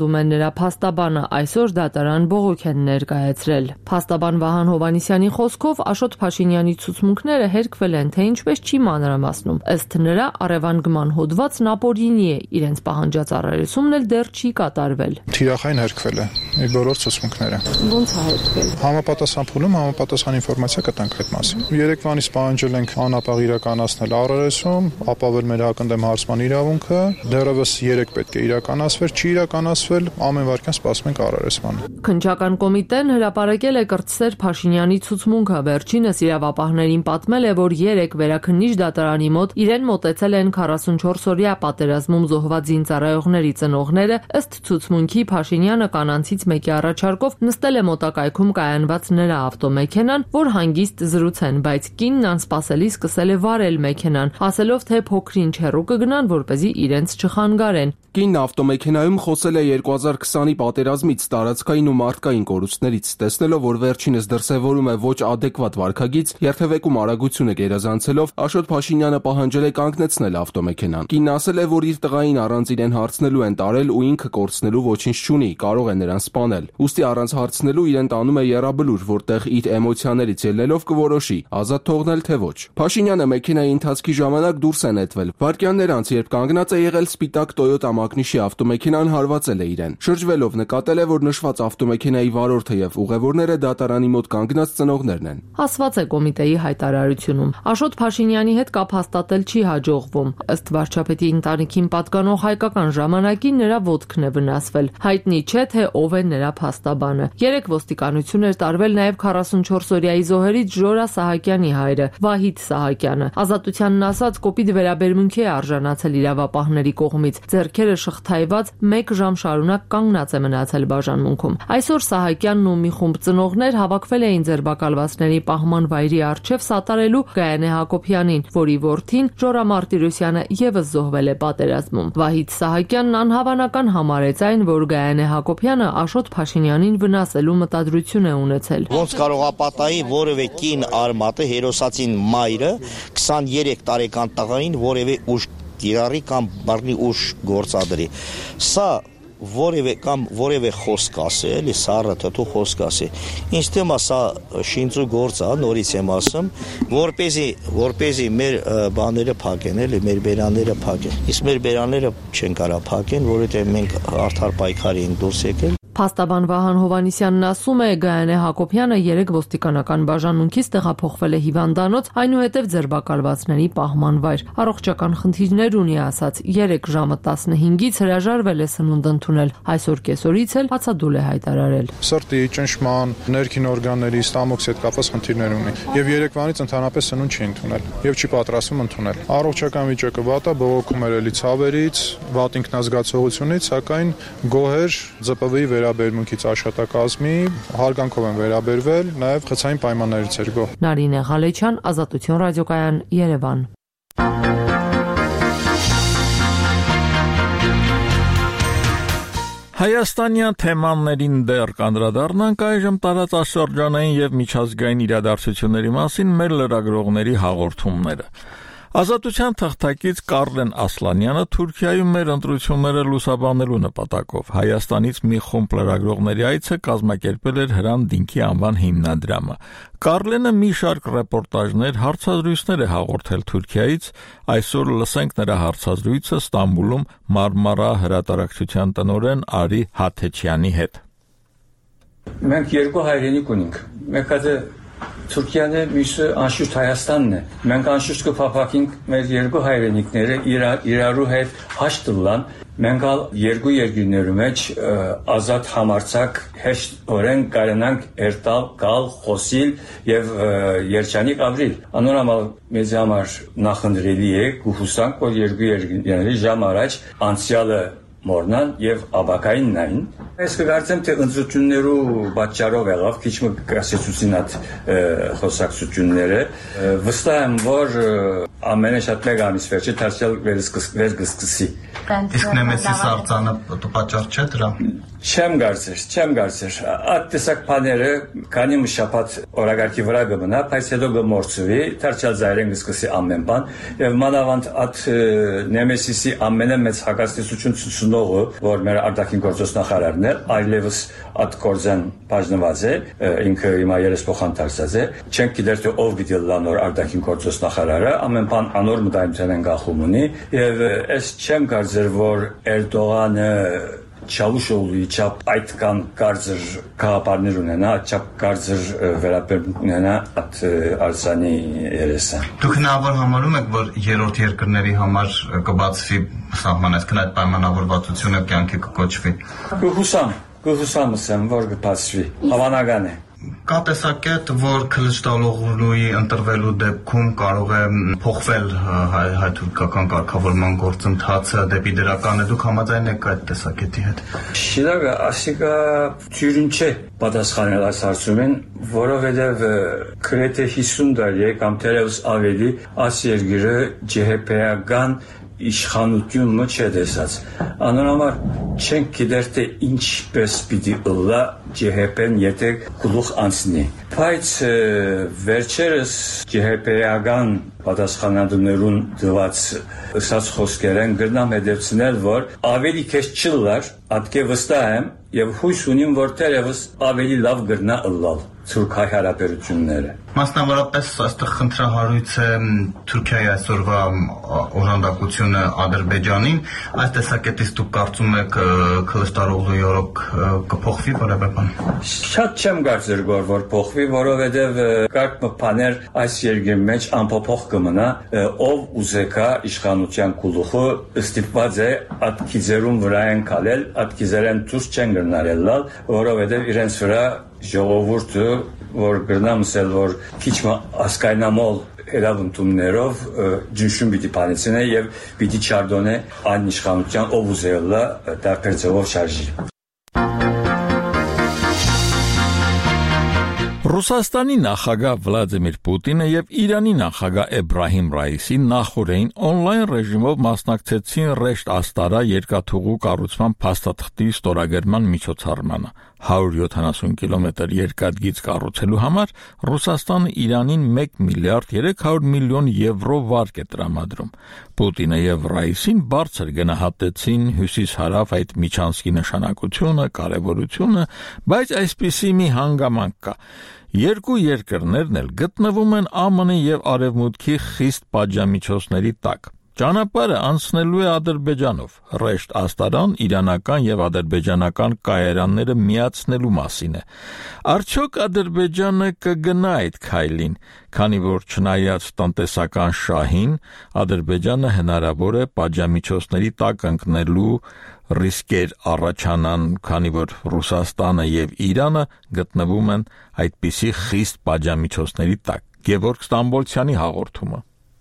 պնդում են նրա փաստաբանը, այսօր դատարան բողոք են ներկայացրել։ Փաստաբան Վահան Հովհաննիսյանի խոսքով Աշոտ Փաշինյանի ցուցմունքները հերկվել են, թե ինչպես չի մանրամասնում։ Ըստ նրա, առևանգման հոդվածն ապօրինի է, իրենց պահանջած առերեսումն էլ դեռ չի կատարվել։ Թիրախային հերկվել է իր բոլոր ցուցմունքները։ Ո՞նց է հերկվել։ Համապատասխան փուլում համապատասխան ինֆորմացիա կտանք այդ մասին։ Երեկվանից պահանջել ենք անապահ իրականացնել առերեսում, ապավել մեր հակընդդեմ հարցման իրավունքը, դեռևս երեք պետք է իրականացվեր, չի իրականացվել, ամեն վարքյան սպասում ենք առերեսմանը։ Քննչական կոմիտեն հրապարակել է կրտսեր Փաշինյանի ցուցմունքը, վերջինս իրավապահներին պատմել է, որ երեք վերաքննիչ դատարանի մոտ իրեն մոտեցել են քառասունչորս-օրյա պատերազմում զոհված զինծառայողների ծնողները, ըստ ցուցմունքի Փաշինյանը կանանցից մեկի առաջարկով նստել է մոտակայքում կայանված նրա ավտոմեքենան, որ հանգիստ զրուցեն, բայց կինն անսպասելի սկսել է վարել մեքենան, ասելով, թե փոքրինչ հեռու կգնան, որպեսզի իրենց չխանգարեն։ Կինն ավտոմեքենայում խոսել է երկու հազար քսանի պատերազմից, տարածքային ու մարդկային կորուստներից, տեսնելով, որ վերջինս դրսևորում է ոչ ադեկվատ վարքագիծ, երթևեկում արագությունը գերազանցելով, Աշոտ Փաշինյանը պահանջել է կանգնեցնել ավտոմեքենան։ Կինն ասել է, որ իր տղային առանց իրեն հարցնելու են տարել ու ինքը կորցնելու ոչինչ չունի, կարող է նրան սպանել։ Ուստի առանց հարցնելու իրեն տանում է եռաբլուր, որտեղ իր էմոցիաներից ելնելով կորոշի՝ ազատ թողնել թե ոչ։ Փաշինյանը մեքենայի ընթացքի ժամանակ դուրս է նետվել։ Վայրկյաններ անց, երբ կանգնած է եղել սպիտակ Toyota Մագնիշի ավտոմեքենան, հարվածել է իրեն։ Շրջվելով նկատել է, որ նշված ավտոմեքենայի վարորդը եւ ուղևորները դատարանի մոտ կանգնած ծնողներն են։ Ասված է կոմիտեի հայտարարությունում։ Աշոտ Փաշինյանի հետ կապ հաստատել չի հաջողվում։ Ըստ վարչապետի ընտանիքին պատկանող հայկական ժամանակի նրա ոտքն է վնասվել։ Հայտնի չէ, թե ով է նրա փաստաբանը։ Երեք ոստիկանություն էր տարվել նաեւ քառասունչորս-օրյայի զոհերից Ժորա Սահակյանի հայրը Վահիթ Սահակյանը։ Ազատությանն ասած, կոպիտ վերաբերմունքի է արժանացել իրավապահների կողմից։ Ձեռքերը շղթայված մեկ ժամ շարունակ կանգնած է մնացել բաժանմունքում։ Այսօր Սահակյանն ու մի խումբ ծնողներ հավաքվել էին ձերբակալվածների պահման վայրի առջև սատարելու Գայանե Հակոբյանին, որի որդին Ժորա Մարտիրոսյանը եւս զոհվել է պատերազմում։ Վահիթ Սահակյանն անհավանական համարեց այն, որ Գայանե Հակոբյանը Աշոտ Փաշինյանին վնասելու մտադրություն է ունեցել։ Ոնց կարող ապատայի որևէ կին արմատը հերոսացին մայրը քսաներեք տարեկան տղային որևէ ուժ իրարի կամ բառնի ուժ գործադրի։ Սա որևէ կամ որևէ խոսք ասի, էլի սառը թթու խոսք ասի։ Ինչ թեմա սա շինծու գործ է, նորից եմ ասում, որպեսզի որպեսզի մեր բաները փակեն, էլի մեր բերանները փակեն։ Իսկ մեր բերանները չեն կարա փակեն, որովհետև մենք արդար պայքարի ենք դուրս եկել։ Փաստաբան Վահան Հովհաննիսյանն ասում է, Գայանե Հակոբյանը երեք ոստիկանական բաժանմունքից տեղափոխվել է հիվանդանոց, այնուհետև ձերբակալվածների պահման վայր։ Առողջական խնդիրներ ունի, ասաց, երեք ժամը տասնհինգից հրաժարվել է սնունդ ընդունել, այսօր կեսօրից էլ հացադուլ է հայտարարել։ Սրտի, ճնշման, ներքին օրգանների, ստամոքսի հետ կապված խնդիրներ ունի եւ երեկվանից ընդհանրապես սնունդ չի ընդունել եւ չի պատրաստվում ընդունել։ Առողջական վիճակը վատ է, բողոքում էր էլի ցավերից, վատ ինքնազգացողությունից, սակայն գոհեր ԶՊՎ-ի վերաբերմունքից աշխատակազմի հարգանքով են վերաբերվել, նաև խցային պայմաններից էր գոհ։ Նարինե Ղալեչյան, Ազատություն ռադիոկայան, Երևան։ Հայաստանյան թեմաներին դեռ կանդրադառնանք այժմ տարածաշրջանային եւ միջազգային իրադարձությունների մասին մեր լրագրողների հաղորդումները։ Ազատության թղթակից Կարլեն Ասլանյանը Թուրքիայում մեր ընտրությունները լուսաբանելու նպատակով Հայաստանից մի խումբ լրագրողների այցը կազմակերպել էր Հրան Դինքի անվան հիմնադրամը։ Կարլենը մի շարք ռեպորտաժներ, հարցազրույցներ է հաղորդել Թուրքիայից, այսօր լսենք նրա հարցազրույցը Ստամբուլում Մարմարա հրատարակչության տնօրեն Արի Հաթեչյանի հետ։ Մենք երկու հայրենիք ունենք։ Մեկը Թուրքիան է, մյուսը անշուշտ Հայաստանն է։ Մենք անշուշտ կփափակենք մեր երկու հայրենիքները իրարու հետ հաշտվան։ Մենք երկու երկրների մեջ ազատ համարձակ հեշտորեն կարենանք երթալ, գալ, խոսիլ եւ երջանիկ ապրիլ։ Անորոմալ մեզ համար նախընտրելի է կհուսանք, որ երկու երկրների ժամ առաջ անցյալը մորնան եւ աբակային նային։ Ես կգործեմ թե ընտրություններու պատճառով եղավ քիչ մը կասեցուցին այդ խոսակցությունները։ Վստահ եմ, որ ամենը շատ մեկ ամիս վերջը դարձյալ վերսկսի։ Իսկ Նեմեսիս արձանը պատճառ չէ դրա։ Չեմ գարցեր, չեմ գարցեր։ Այդ տեսակ բաները քանի մի շաբաթ օրագարկի վրա կմնա, բայց հետո կմորցվի, դարձյալ զայրեն կսկսի ամեն բան, եւ մանավանդ այդ Նեմեսիսի ամենամեծ հակասություն ցուցնողը, որ մեր արտաքին գործոս նախարարն է, այլևս այդ կորզան բաժնված է, ինքը հիմա երեսփոխան դարձած է, չենք գիտեր թե ով գիտի լանոր արտաքին գործոս նախարարը, ամեն բան անոր մտայնության են գախում ունի, եւ այս չեմ կարծեր, որ Էրդողանը Չավուշօղլուի չափ այդքան կարծր գաղափարներ ունենա, չափ կարծր վերաբերմունք ունենա այդ արձանի երեսը։ Դուք հնարավոր համարում եք, որ երրորդ երկրների համար կբացվի սահմանեցքն այդ պայմանավորվածությունը կյանքի կկոչվի։ Կհուսամ, կհուսամ ասեմ, որ կբացվի, հավանական է։ Կա տեսակետ, որ Քլիչդալօղլուի ընտրվելու դեպքում կարող է փոխվել հայ-թուրքական կարգավորման գործընթացը դեպի դրականը, դուք համաձայն եք այդ տեսակետի հետ։ Շիրակը, ասիկա թյուրին չէ պատասխանել այս հարցումին, որովհետև գրեթե հիսուն տարի է կամ թերևս ավելի այս երկիրը ջեհեպեական իշխանությունը չէ տեսած։ Անոնհամար չենք գիտեր թե ինչպես պիտի ըլլա ջեհեպեն եթե գլուխ անցնի։ Բայց վերջերս ջեհեպեական պատասխանատուներուն դված ըսած խոսքերեն գրնամ հետևցնել, որ ավելի քեզ չլար, ատկե վստահ եմ եւ հույս ունիմ, որ թերևս ավելի լավ գրնա ըլլալ թուրք-հայ հարաբերությունները։ Մասնավորապես այստեղ խնդրահարույց է Թուրքիայի այսօրվա օժանդակությունը Ադրբեջանին, այս տեսակետից դուք կարծում եք Քլիչդալօղլուի օրոք կփոխվի որևէ բան։ Շատ չեմ կարծեր որ փոխվի, որովհետև կարկ մփաներ այս երկրի մեջ անփոփոխ կմնա, ով ուզեկա իշխանության գլուխը ստիպված է այդ քիզերուն վրա են քալել, այդ քիզերեն դուրս չեն գնալել, որովհետև իրենց վրա ժողովուրդը, որ գրնամ ասել, որ քիչ ասկայնամոլ հերավնդումներով ջնշում պիտի պանեցնե եւ պիտի չարդոնե այն իշխանության, ով ուզելա դարբեր ձևով շարժի։ Ռուսաստանի նախագահ Վլադիմիր Պուտինը եւ Իրանի նախագահ Էբրահիմ Ռայիսին նախորդին օնլայն ռեժիմով մասնակցեցին Ռեշտ Աստարա երկաթուղու կառուցման փաստաթղթի ստորագրման միջոցառմանը։ հարյուր յոթանասուն կիլոմետր երկաթգիծ կառուցելու համար Ռուսաստանը Իրանին մեկ միլիարդ երեք հարյուր միլիոն եվրո վարկ է տրամադրում։ Պուտինը եւ Ռայիսին բարձր գնահատեցին հյուսիս-հարավ այդ միջանցքի նշանակությունը, կարևորությունը, բայց այսպիսի մի հանգամանք կա։ Երկու երկրներն էլ գտնվում են ԱՄՆ-ի եւ Արևմուտքի խիստ պատժամիջոցների տակ։ Ճանապարհը անցնելու է Ադրբեջանով։ Ռեշտ Աստարան իրանական եւ ադրբեջանական կայարանները միացնելու մասին է։ Արդյոք Ադրբեջանը կգնա այդ քայլին, քանի որ չնայած տնտեսական շահին, Ադրբեջանը հնարավոր է պատժամիջոցների տակ ընկնելու ռիսկեր առաջանան, քանի որ Ռուսաստանը եւ Իրանը գտնվում են այդպիսի խիստ պատժամիջոցների տակ։ Գևորգ Ստամբոլցյանի հաղորդումը։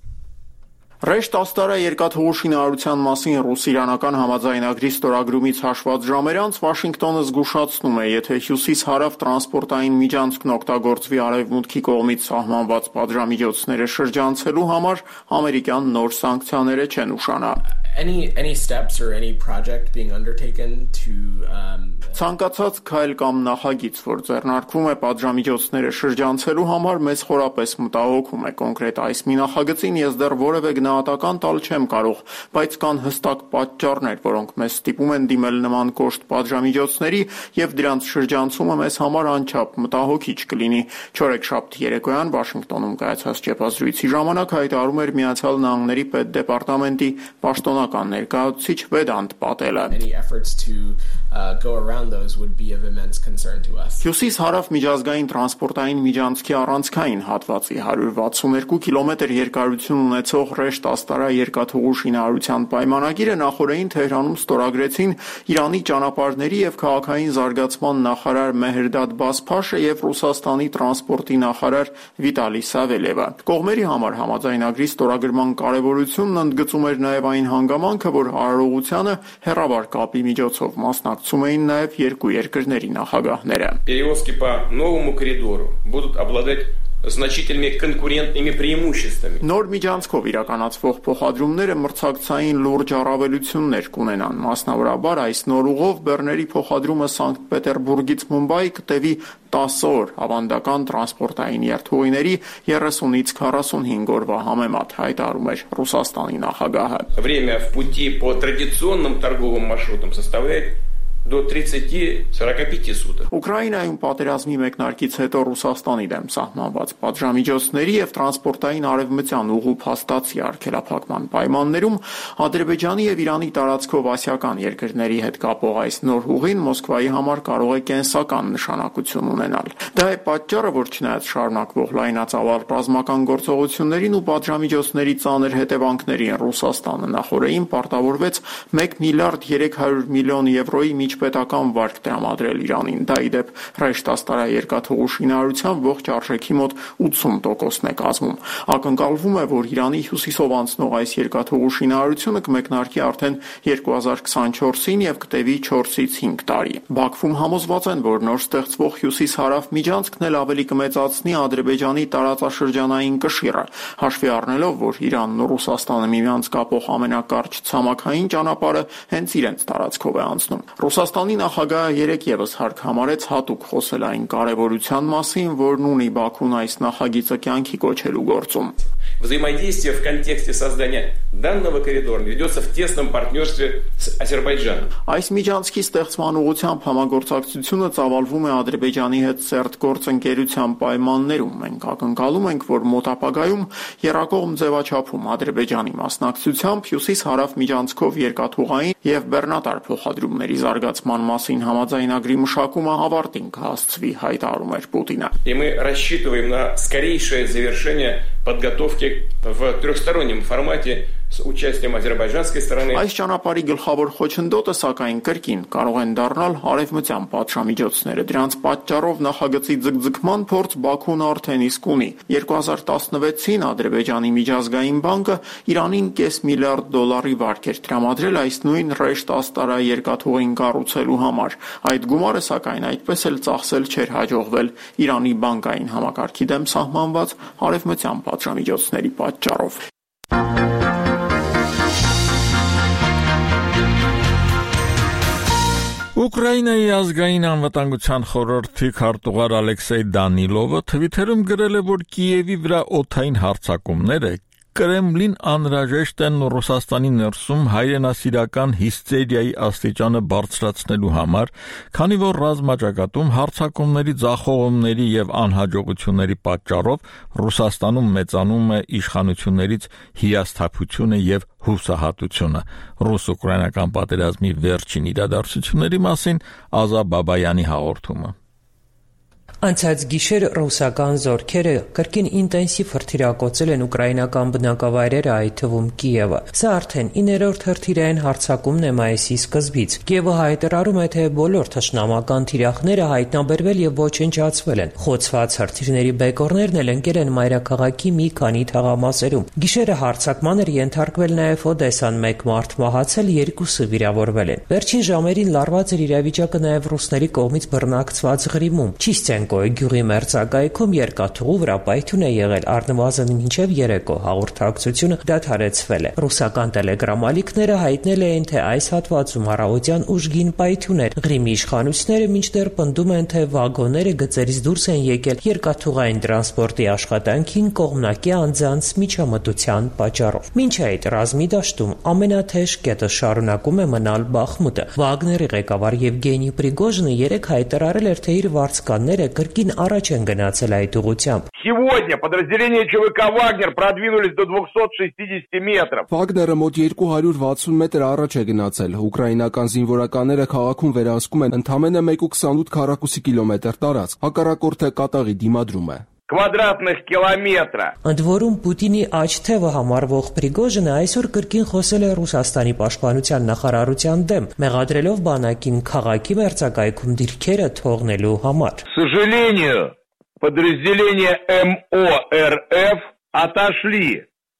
Ռեշտ Աստարա երկաթուղու շինարարության մասին ռուս-իրանական համաձայնագրի ստորագրումից հաշված ժամեր անց Վաշինգտոնը զգուշացնում է, եթե հյուսիս-հարավ տրանսպորտային միջանցքն օգտագործվի Արևմուտքի կողմից սահմանված պատժամիջոցները շրջանցելու համար, ամերիկյան նոր սանկցիաները չեն ուշանա։ Any any steps or any project being undertaken to um Ցանկացած քայլ կամ նախագիծ, որ ձեռնարկվում է պատժամիջոցները շրջանցելու համար, մեզ խորապես մտահոգում է։ Կոնկրետ այս մի նախագծին ես դեռ որևէ գնահատական տալ չեմ կարող, բայց կան հստակ պատճառներ, որոնք մեզ ստիպում են դիմել նման կոշտ պատժամիջոցների, եւ դրանց շրջանցումը մեզ համար անչափ մտահոգիչ կլինի։ Չորեքշաբթի երեկոյան Վաշինգտոնում կայացած ճեպազրույցի ժամանակ հայտարարում էր Միացյալ Նահանգների պետդեպարտամենտի պաշտոնական ներկայացուցիչ Վեդանտ Պատելը։ Uh, go around those would be of immense concern to us. Հյուսիս-հարավ միջազգային տրանսպորտային միջանցքի առանցքային հատվածի հարյուր վաթսունեքու կիլոմետր երկարություն ունեցող Ռեշտ Աստարա երկաթուղու շինարարության պայմանագիրը նախորդին Թեհրանում ստորագրեցին Իրանի ճանապարհների եւ քաղաքային զարգացման նախարար Մեհրդադ Բասփաշը եւ Ռուսաստանի տրանսպորտի նախարար Վիտալի Սավելևը։ Կողմերի համար համաձայնագրի ստորագրման կարեւորությունն ընդգծում էր նաեւ այն հանգամանքը, որ արարողությանը հեռավար կապի միջոցով մասնակցում էին նաև երկու երկրների նախագահները։ Перевозки по новому коридору будут обладать значительными конкурентными преимуществами. Նոր միջանցքով իրականացվող փոխադրումները մրցակցային լուրջ առավելություններ կունենան։ Մասնավորաբար այս նոր ուղով բեռների փոխադրումը Սանկտ Պետերբուրգից Մումբայի կտևի տասը օր, ավանդական տրանսպորտային երթուղիների երեսունից քառասունհինգ օրվա համեմատ, հայտարարում էր Ռուսաստանի նախագահը։ Время в пути по традиционным торговым маршрутам составляет до тридцати-сорока пяти суток. Ուկրաինայում պատերազմի մեկնարկից հետո Ռուսաստանի դեմ սահմանված պատժամիջոցների եւ տրանսպորտային արևմտյան ուղու փաստացի արգելափակման պայմաններում Ադրբեջանի եւ Իրանի տարածքով ասիական երկրների հետ կապող այս նոր ուղին Մոսկվայի համար կարող է կենսական նշանակություն ունենալ։ Դա է պատճառը, որ չնայած շարունակվող լայնածավալ ռազմական գործողություններին ու պատժամիջոցների ծանր հետևանքներին Ռուսաստանը նախորդին պարտավորվեց մեկ միլիարդ երեք հարյուր միլիոն եվրոյի պետական վարկ տրամադրել Իրանին, դա ի դեպ հրեշտաստարա երկաթուղու շինարարության ողջ արժեքի մոտ ութսուն տոկոսն է կազմում։ Ակնկալվում է, որ Իրանի հյուսիսով անցնող այս երկաթուղու շինարարությունը կմեկնարկի արդեն երկու հազար քսանչորսին եւ կտևի չորսից հինգ տարի։ Բաքվում համոզված են, որ նոր ստեղծվող հյուսիս-հարավ միջանցքն էլ ավելի կմեծացնի Ադրբեջանի տարածաշրջանային կշիռը, հաշվի առնելով, որ Իրանն ու Ռուսաստանը միմյանց կապող ամենակարճ ցամաքային ճանապարհը հենց իրենց տարածքով է անցնում։ Ռուսաստանի նախագահը երեկ եւս հարկ համարեց հատուկ խոսել այն կարևորության մասին, որն ունի Բաքուն այս նախագիծը կյանքի կոչելու գործում։ Взаимодействие в контексте создания данного коридора ведется в тесном партнерстве с Азербайджаном. Այս միջանցքի ստեղծման ուղղությամբ համագործակցությունը ծավալվում է Ադրբեջանի հետ սերտ գործընկերության պայմաններում։ Մենք ակնկալում ենք, որ մոտ ապագայում եռակողմ ձևաչափում Ադրբեջանի մասնակցությամբ հյուսիս-հարավ միջանցքով երկաթուղային եւ բեռնատար փոխադրումների զարգացման մասին համաձայնագրի մշակումը ավարտին կհասցվի, հայտարարում էր Պուտինը։ И мы рассчитываем на скорейшее завершение подготовки в трехстороннем формате с участием азербайджанской стороны. Այս ճանապարհի գլխավոր խոչընդոտը սակայն կրկին կարող են դառնալ արևմտյան պատժամիջոցները։ Դրանց պատճառով նախագծի ձգձգման փորձ Բաքուն արդեն իսկ ունի։ երկու հազար տասնվեցին Ադրբեջանի միջազգային բանկը Իրանին կես միլիարդ դոլարի վարկ էր տրամադրել այս նույն Ռեշտ-Աստարա երկաթուղին կառուցելու համար։ Այդ գումարը սակայն այդպես էլ ծախսել չէր հաջողվել Իրանի բանկային համակարգի դեմ սահմանված արևմտյան պատժամիջոցների պատճառով։ Ուկրաինայի ազգային անվտանգության խորհրդի քարտուղար Ալեքսեյ Դանիլովը Թվիթերում գրել է, որ Կիևի վրա օդային հարձակումները Կրեմլին անհրաժեշտ են Ռուսաստանի ներսում հայրենասիրական հիստերիայի աստիճանը բարձրացնելու համար, քանի որ ռազմաճակատում հարձակումների ձախողումների եւ անհաջողությունների պատճառով Ռուսաստանում մեծանում է իշխանություններից հիասթափությունը եւ հուսահատությունը։ Ռուս-ուկրաինական պատերազմի վերջին իրադարձությունների մասին Ազա Բաբայանի հաղորդումը։ Անցած գիշեր ռուսական զորքերը կրկին ինտենսիվ հրթիռակոծել են ուկրաինական բնակավայրերը, այդ թվում Կիևը։ Սա արդեն իններորդ հրթիռային հարձակումն է մայիսի սկզբից։ Կիևը հայտարարում է, թե բոլոր թշնամական թիրախները հայտնաբերվել եւ ոչնչացվել են։ Խոցված հրթիռների բեկորներն էլ ընկել են մայրաքաղաքի մի քանի թաղամասերում։ Գիշերը հարձակման էր ենթարկվել նաեւ Օդեսան, մեկ մարդ մահացել, երկուսը վիրավորվել են։ Վերջին ժամերին լարված էր իրավիճակը նաեւ ռուսների կողմից բռնակցված Ղրիմում։ Չիստենկո գյուղի մերձակայքում երկաթուղու վրա պայթյուն է եղել, առնվազն մինչև երեկո հաղորդակցությունը դադարեցվել է։ Ռուսական տելեգրամալիքները հայտնել էին, թե այս հատվածում առավոտյան ուժգին պայթյուն էր։ Ղրիմի իշխանությունները մինչդեռ պնդում են, թե վագոնները գծերից դուրս են եկել երկաթուղային տրանսպորտի աշխատանքին կողմնակի անձանց միջամտության պատճառով։ Մինչ այդ ռազմի դաշտում ամենաթեժ կետը շարունակում է մնալ Բախմուտը։ Վագների ղեկավար Եվգենի Պրիգոժինը երեկ հայտարարել էր, թե իր վարձկանները կրկին առաջ են գնացել այդ ուղղությամբ։ Сегодня подразделения ЧВК Вагнер продвинулись до двухсот шестидесяти метров. Վագները մոտ երկու հարյուր վաթսուն մետր առաջ է գնացել։ Ուկրաինական զինվորականները քաղաքում վերահսկում են ընդամենը մեկ կόμμα ութ քառակուսի կիլոմետր տարածք։ Հակառակորդը կատաղի դիմադրում է։ Квадратных կիլոմետրա։ Ընդ որում Պուտինի աջ թևը համարվող Պրիգոժինը այսօր կրկին խոսել է Ռուսաստանի պաշտպանության նախարարության դեմ, մեղադրելով բանակին քաղաքի մերձակայքում դիրքերը թողնելու համար։ К сожалению, подразделения эм о эр эф отошли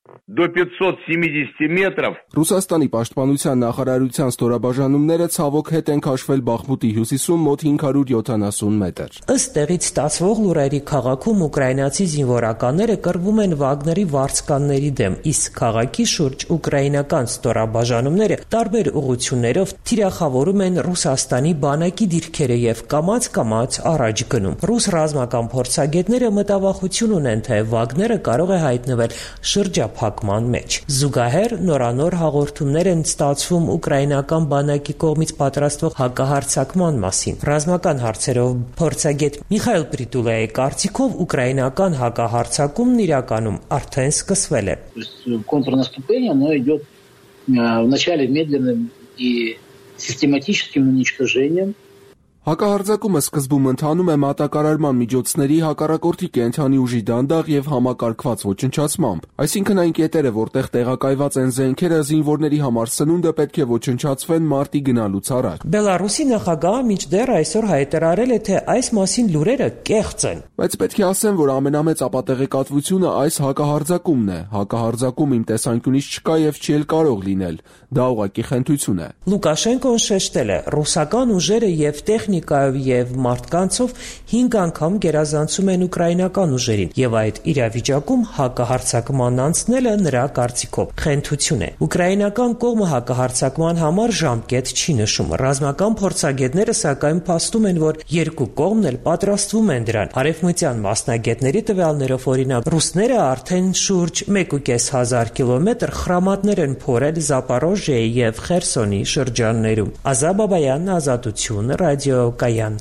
до пятьсот семидесяти метров. Ռուսաստանի պաշտպանության նախարարության ստորաբաժանումները ցավոք հետ են քաշվել Բախմուտի հյուսիսում մոտ հինգ հարյուր յոթանասուն մետր։ Ըստ տեղից ստացվող լուրերի քաղաքում ուկրաինացի զինվորականները կռվում են Վագների վարձկանների դեմ, իսկ քաղաքի շուրջ ուկրաինական ստորաբաժանումները տարբեր ուղղություններով թիրախավորում են Ռուսաստանի բանակի դիրքերը եւ կամաց-կամաց առաջ գնում։ Ռուս ռազմական փորձագետները մտավախություն ունեն, թե Վագները կարող է հայտնվել շրջափակման մեջ։ Զուգահեռ նորանոր հաղորդումներ են ստացվում ուկրաինական բանակի կողմից պատրաստվող հակահարձակման մասին։ Ռազմական հարցերով փորձագետ Միխայել Պրիտուլայի կարծիքով ուկրաինական հակահարձակումն իրականում արդեն սկսվել է։ Контрнаступление, оно идет вначале медленным и систематическим уничтожением. Հակահարձակումը սկզբում ընթանում է մատակարարման միջոցների, հակառակորդի կենդանի ուժի դանդաղ եւ համակարգված ոչնչացմամբ, այսինքն այն կետերը, որտեղ տեղակայված են զենքերը, զինվորների համար սնունդը պետք է ոչնչացվեն մարտի գնալուց առաջ։ Բելարուսի նախագահը մինչդեռ այսօր հայտարարել է, թե այս մասին լուրերը կեղծ են։ Բայց պետք է ասեմ, որ ամենամեծ ապատեղեկատվությունը այս հակահարձակումն է։ Հակահարձակում իմ տեսանկյունից չկա եւ չի էլ կարող լինել։ Դա ուղղակի խենթություն է։ Լուկաշենկոն շեշտել է, ռուսական ուժերը եւ տեխնիկայով եւ մարդկանցով հինգ անգամ գերազանցում են ուկրաինական ուժերին եւ այդ իրավիճակում հակահարձակման անցնելը նրա կարծիքով խենթություն է։ Ուկրաինական կողմը հակահարձակման համար ժամկետ չի նշում։ Ռազմական փորձագետները սակայն փաստում են, որ երկու կողմն էլ պատրաստվում են դրան։ Արևմտյան մասնագետների տվյալներով օրինակ ռուսները արդեն շուրջ մեկ ու կես հազար կիլոմետր խրամատներ են փորել Զապորոժիայի եւ Խերսոնի շրջաններում։ Ազա Բաբայան, Ազատություն, ռադիոկայան։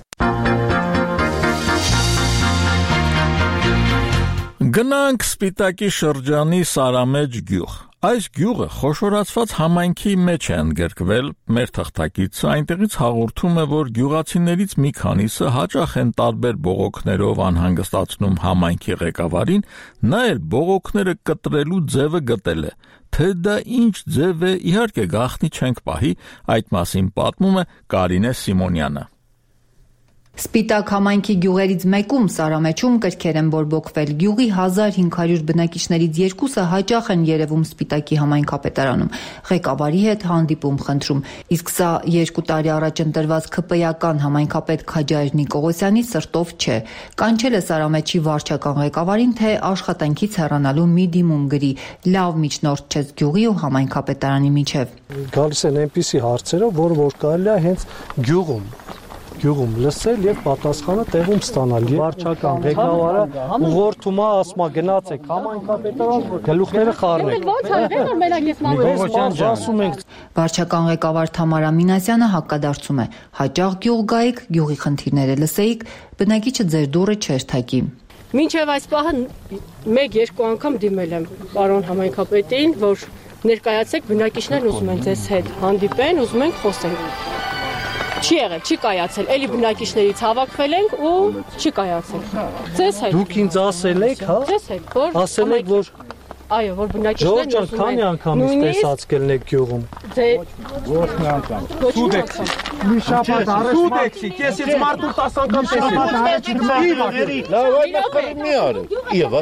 Գնանք Սպիտակի շրջանի Սարամեջ գյուղ։ Այս գյուղը խոշորացված համայնքի մեջ է ընդգրկվել մեր թղթակիցը, այնտեղից հաղորդում է, որ գյուղացիներից մի քանիսը հաճախ են տարբեր բողոքներով անհանգստացնում համայնքի ղեկավարին, նա էլ բողոքները կտրելու ձևը գտել է։ Թե դա ինչ ձև է, իհարկե գաղտնի չենք պահի, այդ մասին պատմում է Կարինե Սիմոնյանը։ Սպիտակ համայնքի գյուղերից մեկում Սարամեջում կրքեր են բորբոքվել։ Գյուղի հազար հինգ հարյուր բնակիչներից երկուսը հաճախ են երևում Սպիտակի համայնքապետարանում։ Ղեկավարի հետ հանդիպում խնդրում։ Իսկ սա երկու տարի առաջ ընտրված ՔՊ-ական համայնքապետ Քաջայր Նիկողոսյանի սրտով չէ։ Կանչել է Սարամեջի վարչական ղեկավարին, թե աշխատանքից հեռանալու մի դիմում գրի։ Լավ միջնորդ չես գյուղի ու համայնքապետարանի միջև։ Գալիս են այնպիսի հարցերով, որ որ կարելի է հենց գյուղում գյուղում լսել եւ պատասխանը տեղում ստանալ։ Վարչական ղեկավարը ուղղորդում է, ասում է գնացեք համայնքապետարան, գլուխները խառնեք։ Վարչական ղեկավար Թամարա Մինասյանը հակադարձում է. հաճախ գյուղ գայիք, գյուղի խնդիրները լսեիք, բնակիչը ձեր դուռը չէր թակի։ Մինչև այս պահը մեկ-երկու անգամ դիմել եմ պարոն համայնքապետին, որ ներկայացեք, բնակիչներն ուզում են ձեզ հետ հանդիպեն, ուզում են խոսենք։ Չի եղել, չի կայացել, էլի բնակիչներից հավաքվել ենք ու չի կայացել։ Ձեզ հետ։ Դուք ինձ ասել եք, հա? Ձեզ հետ, որ ասել եք, որ այո, որ բնակիչներն ուզում են։ Քանի անգամից տեսած կլնեք գյուղում։ Դե ոչ մի անգամ։ Սուդեք։ Մի շաբաթ առաջ սուդեքսի, քեսից մարդու տասը անգամ տեսի։ Լավ, այդ մի ար։ Եվ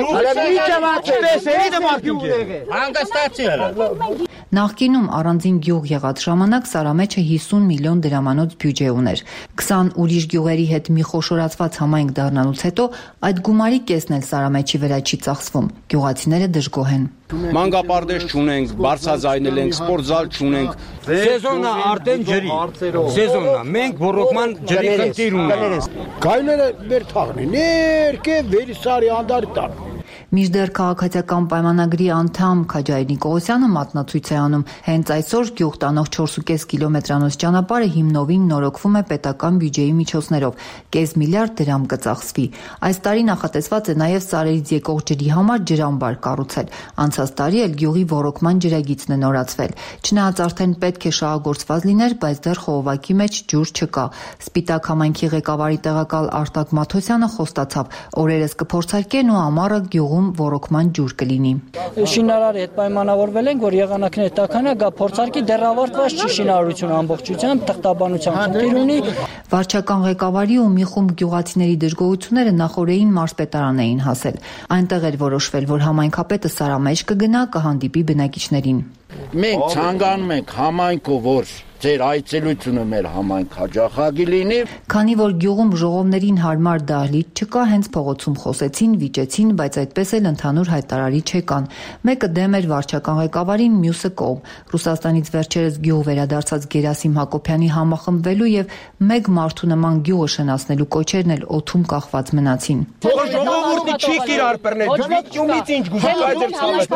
այդ Նախկինում առանձին գյուղ եղած ժամանակ Սարամեջը հիսուն միլիոն դրամանոց բյուջե ուներ։ քսան ուրիշ գյուղերի հետ մի խոշորացված համայնք դառնալուց հետո այդ գումարի կեսն էլ Սարամեջի վրա չի ծախսվում։ Գյուղացիները դժգոհ են։ Մանկապարտեզ չունենք, բարձրաձայնել ենք, սպորտզալ չունենք։ Սեզոնը արդեն ջրի։ Սեզոնը մենք ռոռոկման ջրի խնդիր ունենք։ Գայլերը մեր թաղն են, ներքե վերիսարի անդարի տան։ Մինչդեռ քաղաքացիական պայմանագրի անդամ Քաջայր Նիկողոսյանը մատնացույց է անում։ Հենց այսօր գյուղ տանող չորս ու կես կիլոմետրանոց ճանապարհը հիմնովին նորոգվում է պետական բյուջեի միջոցներով։ Կես միլիարդ դրամ կծախսվի։ Այս տարի նախատեսված է նաև Սարերից եկող ջրի համար ջրամբար կառուցել։ Անցած տարի էլ գյուղի ոռոգման ջրագիծն է նորացվել։ Չնայած արդեն պետք է շահագործված լիներ, բայց դեռ խողովակի մեջ ջուր չկա։ Սպիտակ համայնքի ղեկավարի տեղակալ Արտակ Մաթոսյանը խոստացավ, օրերս կփորձարկեն ու ամառը գյուղում գյուղում ոռոգման ջուր կլինի։ Շինարարի հետ պայմանավորվել ենք, որ եղանակները տականա գա փորձարկի դեռավարտված չի շինարարությունը ամբողջությամբ թղթաբանության խնդիր ունի։ Վարչական ղեկավարի ու մի խումբ գյուղացիների դժգոհությունները նախորդին մարզպետարան էին հասել։ Այնտեղ էր որոշվել, որ համայնքապետը Սարամեջ կգնա, կհանդիպի բնակիչներին։ Մենք ցանկանում ենք համայնքով, որ ձեր այցելությունը մեր համայնք հաջողակի լինի։ Քանի որ գյուղում ժողովներին հարմար դահլիճ չկա, հենց փողոցում խոսեցին, վիճեցին, բայց այդպես էլ ընդհանուր հայտարարիչ չեկան։ Մեկը դեմ էր վարչական ղեկավարին, մյուսը կողմ։ Ռուսաստանից վերջերս գյուղ վերադարձած Գերասիմ Հակոբյանի համախմբվելու եւ մեկ մարդու նման գյուղը շնացնելու կոչերն էլ օդում կախված մնացին։ Թող ժողովուրդը չի կիրար բռնել, ջումից ինչ գուզում այդեր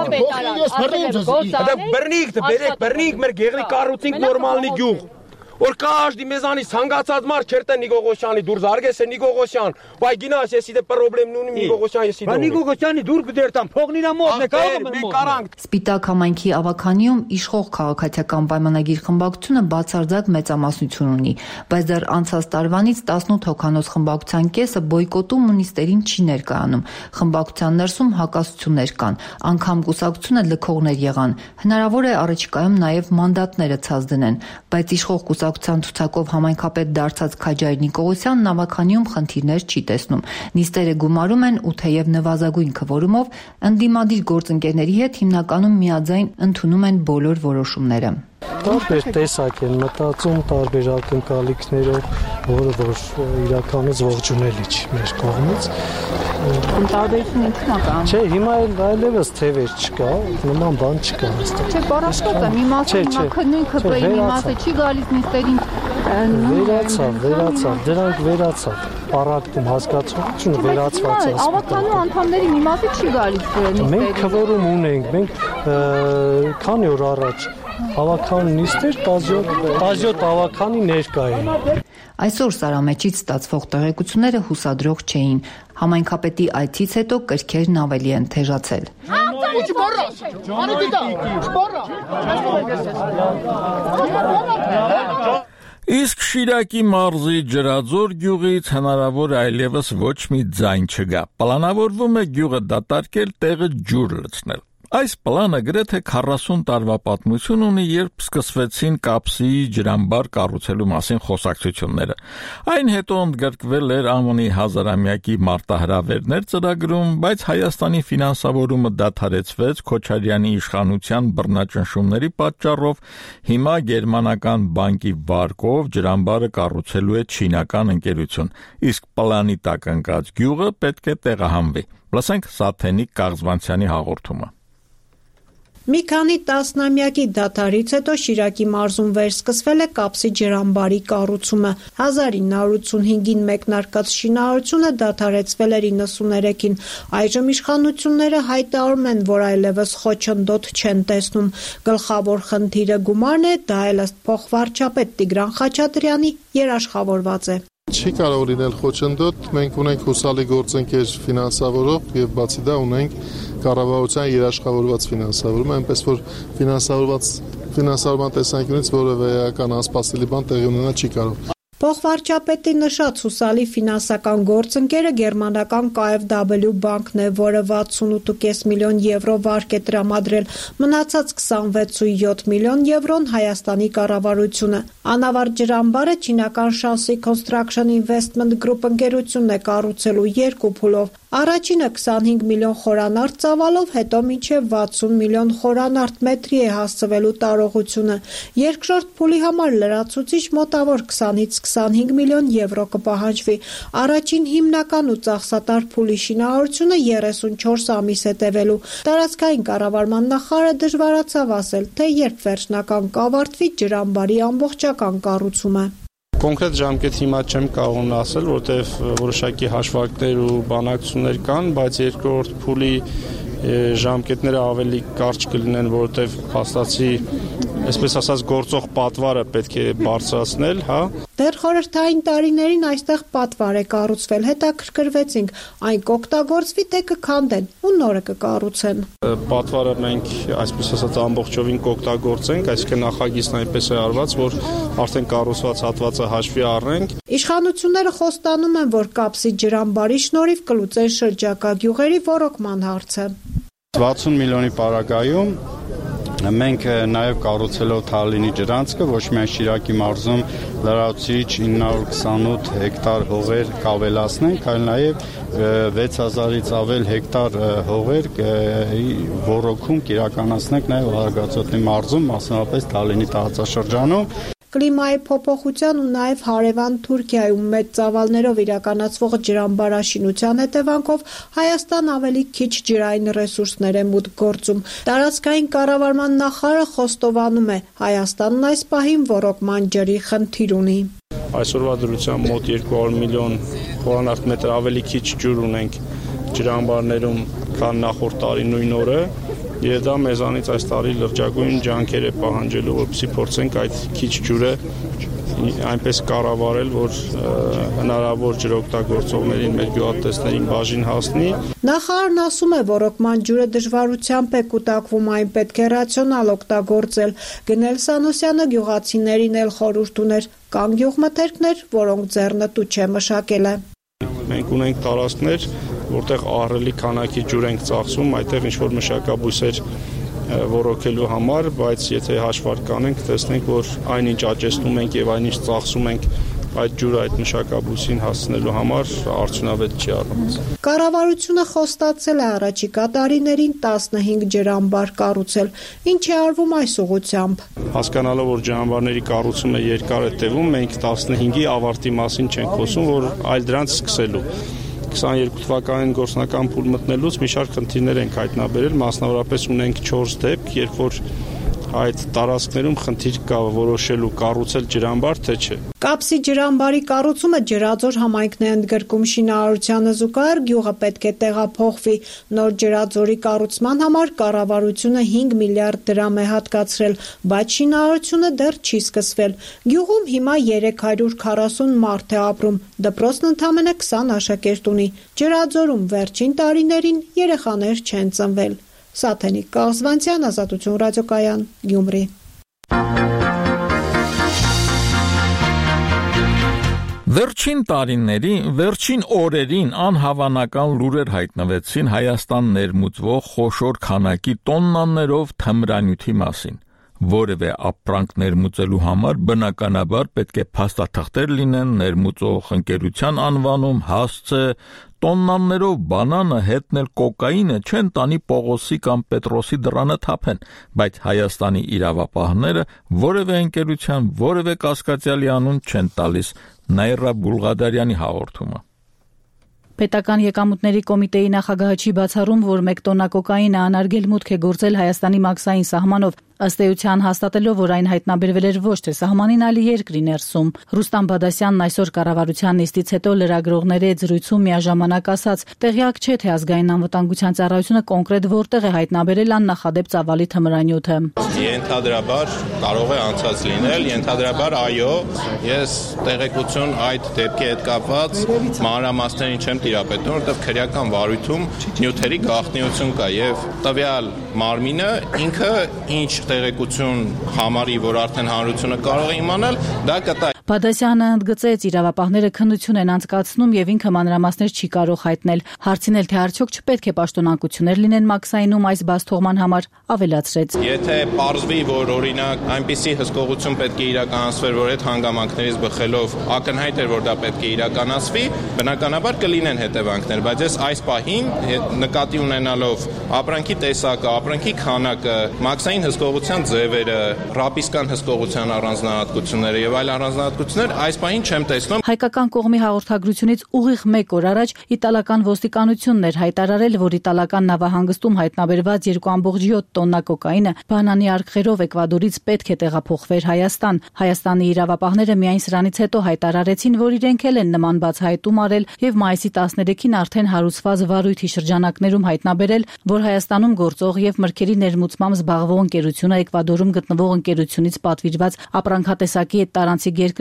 ցավը։ Բռնիկ, բերեք, բռնիկ, մեր գեղրի կառուցինք նորմալնի գյուղ։ Որ каждый մեզանից հանգացած մարդ չերտե Նիգողոսյանի դուր զարգես է Նիգողոսյան, վայ գինաս եսի դե պրոբլեմ ունի Նիգողոսյան եսի դե։ Նիգողոսյանի դուր գդերտամ, փողնիրա մոտ է կարող եմ մոտ։ Սպիտակ համայնքի ավականիում իշխող քաղաքացիական պայմանագիր խմբակցությունը բացարձակ մեծամասնություն ունի, բայց դեռ անցած տարվանից տասնութ հոգանոց խմբակցության կեսը բոյկոտում ու նիստերին չի ներկայանում։ Խմբակցության ներսում հակասություններ կան, անգամ կուսակցությունը լքողներ եղան։ Հնարավոր է առաջիկայում նաև մանդատները ցած դնեն, բայց իշխող կուսակցության ցուցակով համայնքապետ դարձած Քաջայր Նիկողոսյանն ավականիում խնդիրներ չի տեսնում։ Նիստերը գումարում են ու թեև նվազագույն քվորումով ընդդիմադիր գործընկերների հետ հիմնականում միաձայն ընդունում են բոլոր որոշումները։ Տարբեր տեսակ են մտածում, տարբեր ակնկալիքներով, որը որ իրականից ողջունելի չի մեր կողմից։ Տարբերություն ինքնական։ Չէ, հիմա էլ այլևս թևեր չկա, նման բան չկա հստակ։ Չէ, բառաշկոտ է, մի մասը հիմա քննույն ՔՊ-ի, մի մասը չի գալիս նիստերին։ Վերացավ, վերացավ, դրանք վերացավ։ Պարակտում հասկացությունը վերացված է։ Ավականու անդամների մի մասը չի գալիս նիստերին։ Մենք քվորում ունենք, մենք քանի օր առաջ ավական նիստեր տասնյոթ ավականի ներկա էին։ Այսօր Սարամեջից ստացվող տեղեկությունները հուսադրող չէին։ Համայնքապետի այցից հետո կրքերն ավելի են թեժացել։ Իսկ Շիրակի մարզի Ջրաձոր գյուղից հնարավոր այլևս ոչ մի ձայն չգա։ Պլանավորվում է գյուղը դատարկել, տեղը ջուր լցնել։ Այս պլանը գրեթե քառասուն տարվա պատմություն ունի, երբ սկսվեցին կապսի ջրամբար կառուցելու մասին խոսակցությունները։ Այն հետո ընդգրկվել էր ԱՄՆ-ի հազարամյակի մարտահրավերներ ծրագրում, բայց Հայաստանի ֆինանսավորումը դադարեցվեց Քոչարյանի իշխանության բռնաճնշումների պատճառով։ Հիմա գերմանական բանկի վարկով ջրամբարը կառուցելու է չինական ընկերություն, իսկ պլանի տակ ընկած գյուղը պետք է տեղահանվի։ Լսենք Սաթենիկ Կաղզվանցյանի հաղորդումը։ Մի քանի տասնամյակի դադարից հետո Շիրակի մարզում վերսկսվել է կապսի ջրամբարի կառուցումը։ հազար ինը հարյուր ութսունհինգին մեկնարկած շինարարությունը դադարեցվել էր իննսուներեքին։ Այժմ իշխանությունները հայտարարում են, որ այլևս խոչընդոտ չեն տեսնում։ Գլխավոր խնդիրը գումարն է, դա էլ ըստ փոխվարչապետ Տիգրան Խաչատրյանի երաշխավորված է։ Չի կարող լինել խոչընդոտ, մենք ունենք հուսալի գործընկեր ֆինանսավորող եւ բացի դա ունենք կառավարության երաշխավորված ֆինանսավորում, այնպես որ ֆինանսավորված ֆինանսավորման տեսանկյունից որևէ էական անսպասելի բան տեղի ունենալ չի կարող։ Փոխվարչապետի նշած հուսալի ֆինանսական գործընկերը գերմանական K F W բանկն է, որը վաթսունութ կόμμα պենս միլիոն եվրո վարկ է տրամադրել, մնացած քսանվեց կόμμα յոթ միլիոն եվրոն Հայաստանի կառավարությունը։ Անավարտ ջրամբարը չինական Shanxi Construction Investment Group ընկերությունն է կառուցելու երկու փուլով։ Առաջինը քսանհինգ միլիոն խորանարդ ծավալով, հետո մինչև վաթսուն միլիոն խորանարդ մետրի է հասցվելու տարողությունը։ Երկրորդ փուլի համար լրացուցիչ մոտավոր քսանից քսանհինգ միլիոն եվրո կպահանջվի։ Առաջին հիմնական ու ծախսատար փուլի շինարարությունը երեսունչորս ամիս է տևելու։ Տարածքային կառավարման նախարարը դժվարացավ ասել, թե երբ վերջնական կավարտվի ջրամբարի ամբողջական կառուցումը։ Կոնկրետ ժամկետ հիմա չեմ կարող ասել, որտեղ որոշակի հաշվարկներ ու բանակցություններ կան, բայց երկրորդ փուլի ժամկետները ավելի կարճ կլինեն, որտեղ փաստացի, այսպես ասած, գործող պատվարը պետք է բարձրացնել, հա։ Դեռ խորհրդային տարիներին այստեղ պատվար է կառուցվել, հետաքրքրվեցինք, այն կօգտագործվի, թե կքանդեն ու նորը կկառուցեն։ Պատվարը մենք այսպես ասած ամբողջովին կօգտագործենք, այսինքն նախագիծն այնպես է արված, որ արդեն կառուցված հատվածը հաշվի առնենք։ Իշխանությունները խոստանում են, որ կապսի ջրամբարի շնորհիվ կլուծեն շրջակա գյուղերի ոռոգման հարցը։ վաթսուն միլիոնի պարագայում մենք նաև կառուցելով Թալինի ջրանցքը ոչ միայն Շիրակի մարզում լրացուցիչ ինը հարյուր քսանութ հեկտար հողեր կավելացնենք, այլ նաև վեց հազարից ավել հեկտար հողեր ոռոգում կիրականացնենք նաև Արագածոտնի մարզում, մասնավորապես Թալինի տարածաշրջանում։ Կլիմայի փոփոխության ու նաև հարևան Թուրքիայում մեծ ծավալներով իրականացվող ջրամբարաշինության հետևանքով Հայաստան ավելի քիչ ջրային ռեսուրսներ է մուտք գործում։ Տարածքային կառավարման նախարարը խոստովանում է, Հայաստանն այս պահին ոռոգման ջրի խնդիր ունի։ Այսօրվա դրությամբ մոտ երկու հարյուր միլիոն խորանարդ մետր ավելի քիչ ջուր ունենք ջրամբարներում, քան նախորդ տարի նույն օրը։ Եվ դա մեզանից այս տարի լրջագույն ջանքեր է պահանջելու, որպեսզի փորձենք այդ քիչ ջուրը այնպես կառավարել, որ հնարավոր ջրօգտագործողներին, մեր գյուղատնտեսներին բաժին հասնի։ Նախարարն ասում է, ոռոգման ջուրը դժվարությամբ է կուտակվում, այն պետք է ռացիոնալ օգտագործել։ Գնել Սանոսյանը գյուղացիներին էլ խորհուրդ ուներ, կան գյուղմթերքներ, որոնք ձեռնտու չէ մշակելը։ Մենք ունենք տարածքներ, որտեղ ահռելի քանակի ջուր ենք ծախսում, այդտեղ ինչ-որ մշակաբույսեր ոռոգելու համար, բայց եթե հաշվարկ կանենք, տեսնենք, որ այնինչ աճեցնում ենք եւ այնինչ ծախսում ենք այդ ջուրը այդ մշակաբույսին հասցնելու համար արդյունավետ չի առնված։ Կառավարությունը խոստացել է առաջիկա տարիներին տասնհինգ ջրամբար կառուցել, ինչ է արվում այս ուղղությամբ։ Հասկանալով, որ ջրամբարների կառուցումը երկար է տևում, մենք տասնհինգի ավարտի մասին չենք խոսում, որ այլ դրանց սկսելու։ քսաներկու թվականին գործնական փուլ մտնելուց մի շարք խնդիրներ ենք հայտնաբերել, մասնավորապես ունենք չորս դեպք, երբ որ այդ տարածքներում խնդիր կա որոշելու կառուցել ջրամբար, թե չէ։ Կապսի ջրամբարի կառուցումը ջրաձոր համայնքն է ընդգրկում շինարարությանը զուգահեռ գյուղը պետք է տեղափոխվի։ Նոր ջրաձորի կառուցման համար կառավարությունը հինգ միլիարդ դրամ է հատկացրել, բայց շինարարությունը դեռ չի սկսվել։ Գյուղում հիմա երեք հարյուր քառասուն մարդ է ապրում, դպրոցն ընդամենը քսան աշակերտ ունի։ Ջրաձորում վերջին տարիներին երեխաներ չեն ծնվել։ Սաթենիկ Կաղզվանցյան, Ազատություն ռադիոկայան, Գյումրի։ Վերջին տարիների, վերջին օրերին անհավանական լուրեր հայտնվեցին Հայաստան ներմուծվող խոշոր քանակի տոննաներով թմրանյութի մասին։ Որևէ ապրանք ներմուծելու համար բնականաբար պետք է փաստաթղթեր լինեն, ներմուծող ընկերության անվանում, հասցե, տոննաներով բանանը հետնել կոկաինը չեն տանի Պողոսի կամ Պետրոսի դռանը թափեն, բայց Հայաստանի իրավապահները որևէ ընկերության, որևէ կասկածյալի անուն չեն տալիս։ Նաիրա Բուլղադարյանի հաղորդումը։ Պետական եկամուտների կոմիտեի նախագահը չի բացառում, որ մեկ տոննա կոկաինը անարգել մուտք է գործել Հայաստանի մաքսային սահմանով, ըստ էության հաստատելով, որ այն հայտնաբերվել էր ոչ թե սահմանին, այլ երկրի ներսում։ Ռուստամ Բադասյանն այսօր կառավարության նիստից հետո լրագրողների հետ զրույցում միաժամանակ ասաց, տեղյակ չէ, թե ազգային անվտանգության ծառայությունը կոնկրետ որտեղ է հայտնաբերել աննախադեպ ծավալի թմրանյութը։ Ենթադրաբար կարող է անցած լինել, ենթադրաբար այո, ես տեղեկություն այդ դեպքի հետ կապված մանրամասներին չեմ տիրապետում, որովհետև քրեական վարույթում նյութերի գաղտնիություն կա եւ տվյալ մարմինը ինքը ինչ տեղեկություն համարի, որ արդեն հանրությունը կարող է իմանալ, դա կտա։ Բադասյանը ընդգծեց, իրավապահները քննություն են անցկացնում եւ ինքը մանրամասներ չի կարող հայտնել։ Հարցին էլ թե արդյոք չպետք է պաշտոնանկություններ լինեն մաքսայինում այս բացթողման համար, ավելացրեց։ Եթե պարզվի, որ օրինակ այնպիսի հսկողություն պետք է իրականացվեր, որ այդ հանգամանքներից բխելով ակնհայտ էր, որ դա պետք է իրականացվի, բնականաբար կլինեն հետևանքներ, բայց ես այս պահին նկատի ունենալով ապրանքի տեսակը, ապրանքի քանակը, մաքսային հսկողության ձևերը, ռապիսկան հսկողության առանձնահատկությունները եւ այլ առանձնահատկություններ այս պահին չեմ տեսնում։ Հայկական կողմի հաղորդագրությունից ուղիղ մեկ օր առաջ իտալական ոստիկանությունն էր հայտարարել, որ իտալական նավահանգստում հայտնաբերված երկու կόμma յոթ տոննա կոկաինը բանանի արկղերով Էկվադորից պետք է տեղափոխվեր Հայաստան։ Հայաստանի իրավապահները միայն սրանից հետո հայտարարեցին, որ իրենք էլ են նման բացահայտում արել եւ մայիսի տասներեքին արդեն հարուցված վարույթի շրջանակներում հայտնաբերել, որ Հայաստանում գործող եւ մրգերի ներմուծմամբ զբաղվող ընկերությունը Էկվադորում գտնվող ընկերությունից պատվիրված ապրանքատեսակի հետ տարանցիկ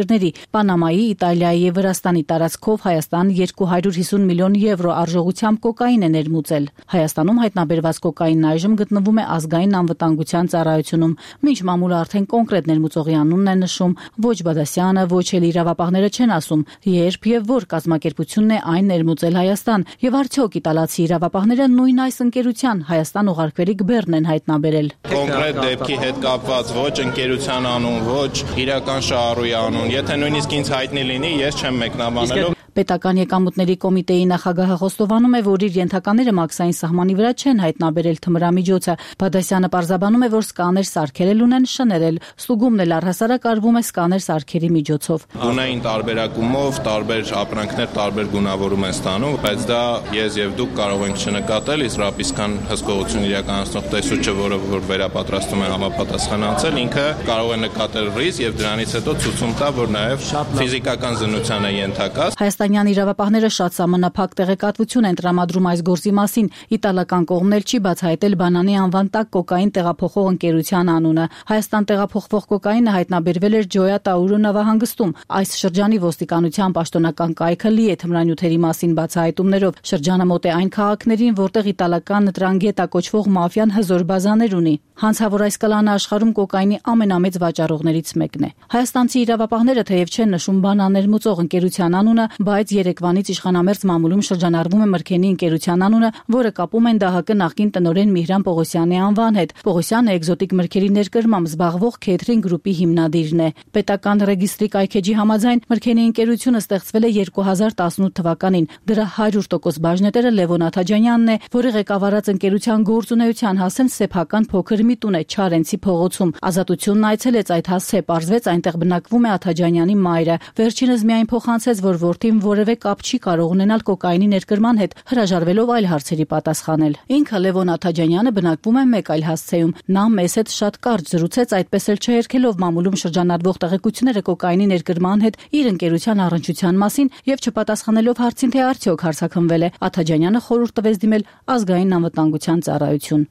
երկրների Պանամայի, Իտալիայի եւ Վրաստանի տարածքով Հայաստան երկու հարյուր հիսուն միլիոն եվրո արժողությամբ կոկաին է ներմուծել։ Հայաստանում հայտնաբերված կոկաինն այժմ գտնվում է ազգային անվտանգության ծառայությունում։ Մինչ մամուլը արդեն կոնկրետ ներմուծողի անունն է նշում, ոչ Բադասյանը, ոչ էլ իրավապահները չեն ասում, երբ եւ որ կազմակերպությունն է այն ներմուծել Հայաստան, եւ արդյոք իտալացի իրավապահները նույն այս ընկերության Հայաստան ուղարկվելիք բեռն են հայտնաբերել։ Կոնկրետ դեպքի հետ կապված ոչ ընկերության անուն, ոչ իրական շահառուի անուն, եթե նույնիսկ ինձ հայտնի լինի, ես չեմ մեկնաբանելու։ Պետական եկամուտների կոմիտեի նախագահը խոստովանում է, որ իր ենթակաները մաքսային սահմանի վրա չեն հայտնաբերել թմրամիջոցը։ Բադասյանը պարզաբանում է, որ սկաներ սարքերել ունեն շներել, ստուգումն էլ առհասարակ արվում է սկաներ սարքերի միջոցով։ Գունային տարբերակումով տարբեր ապրանքներ տարբեր գունավորում են ստանում, բայց դա ես եւ դուք կարող ենք չնկատել, իսկ ռապիսկան հսկողություն իրականացնող տեսուչը, որը որ վերապատրաստում է համապատասխանացել, ինքը կարող է նկատել ռիսկ եւ դրանից հետո ցույց տա, որ նաեւ ֆիզիկական զննության է ենթակա։ Հայաստանյան իրավապահները շատ սահմանափակ տեղեկատվություն են տրամադրում այս գործի մասին։ Իտալական կողմն էլ չի բացահայտել բանանի անվան տակ կոկաին տեղափոխող ընկերության անունը։ Հայաստան տեղափոխվող կոկաինը հայտնաբերվել էր Ջոյա Տաուրո նավահանգստում։ Այս շրջանի ոստիկանության պաշտոնական կայքը լի է թմրանյութերի մասին բացահայտումներով։ Շրջանը մոտ է այն քաղաքներին, որտեղ իտալական Նտրանգետա կոչվող մաֆիան հզոր բազաներ ունի։ Հանցավոր այս կլանը աշխարհում կոկաինի ամենամեծ վաճառողներից մեկն է։ Հայաստանցի իրավապահները թեև չեն նշում բանաներմուծող ընկերության անունը, բայց երեկվանից իշխանամերձ մամուլում շրջանառվում է Մրգենի ընկերության անունը, որը կապում են ԴՀԿ նախկին տնօրեն Միհրան Պողոսյանի անվան հետ։ Պողոսյանը էկզոտիկ մրգերի ներկրմամբ զբաղվող Քեթրին գրուպի հիմնադիրն է։ Պետական ռեգիստրի կայքեջի համաձայն Մրգենի ընկերությունը ստեղծվել է երկու հազար տասնութ թվականին։ Դրա հարյուր տոկոս բաժնետերը Լևոն Աթաջանյանն է, որը ղեկավարած ընկերության գործունեության հասեն սեփական փոքր մի տուն է Չարենցի փողոցում։ Ազատությունն այցելեց այդ հասցե, պարզվեց այնտեղ բնակվում է Աթաջանյանի մայրը։ Վերջինս միայն փոխանցեց, որ որդին որևէ կապ չի կարող ունենալ կոկաինի ներկրման հետ, հրաժարվելով այլ հարցերի պատասխանել։ Ինքը Լևոն Աթաջանյանը բնակվում է մեկ այլ հասցեում։ Նա մեզ հետ շատ կարճ զրուցեց, այդպես էլ չհերքելով մամուլում շրջանառվող տեղեկությունները կոկաինի ներկրման հետ իր ընկերության առնչության մասին եւ չպատասխանելով հարցին, թե արդյոք հարցաքննվել է, Աթաջանյանը խորհուրդ տվեց դիմել ազգային անվտանգության ծառայություն։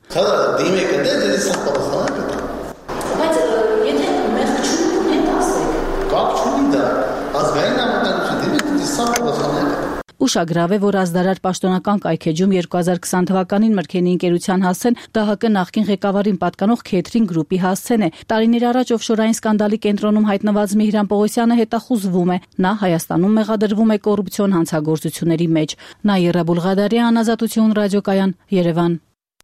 Բայց եթե մենք չունենք, ասեք, կապ չունի դա, ազգային անվտանգություն դիմեք սա պատասխանել։ Ուշագրավ է, որ ազդարար պաշտոնական կայքեջում երկու հազար քսան թվականին Մրգենի ընկերության հասցեն ԴՀԿ նախկին ղեկավարին պատկանող Քեթրին գրուպի հասցեն է։ Տարիներ առաջ օֆշորային սկանդալի կենտրոնում հայտնված Միհրան Պողոսյանը հետախուզվում է։ Նա Հայաստանում մեղադրվում է կոռուպցիոն հանցագործությունների մեջ։ Նաիրա Բուլղադարյան, Ազատություն ռադիոկայան, Երևան։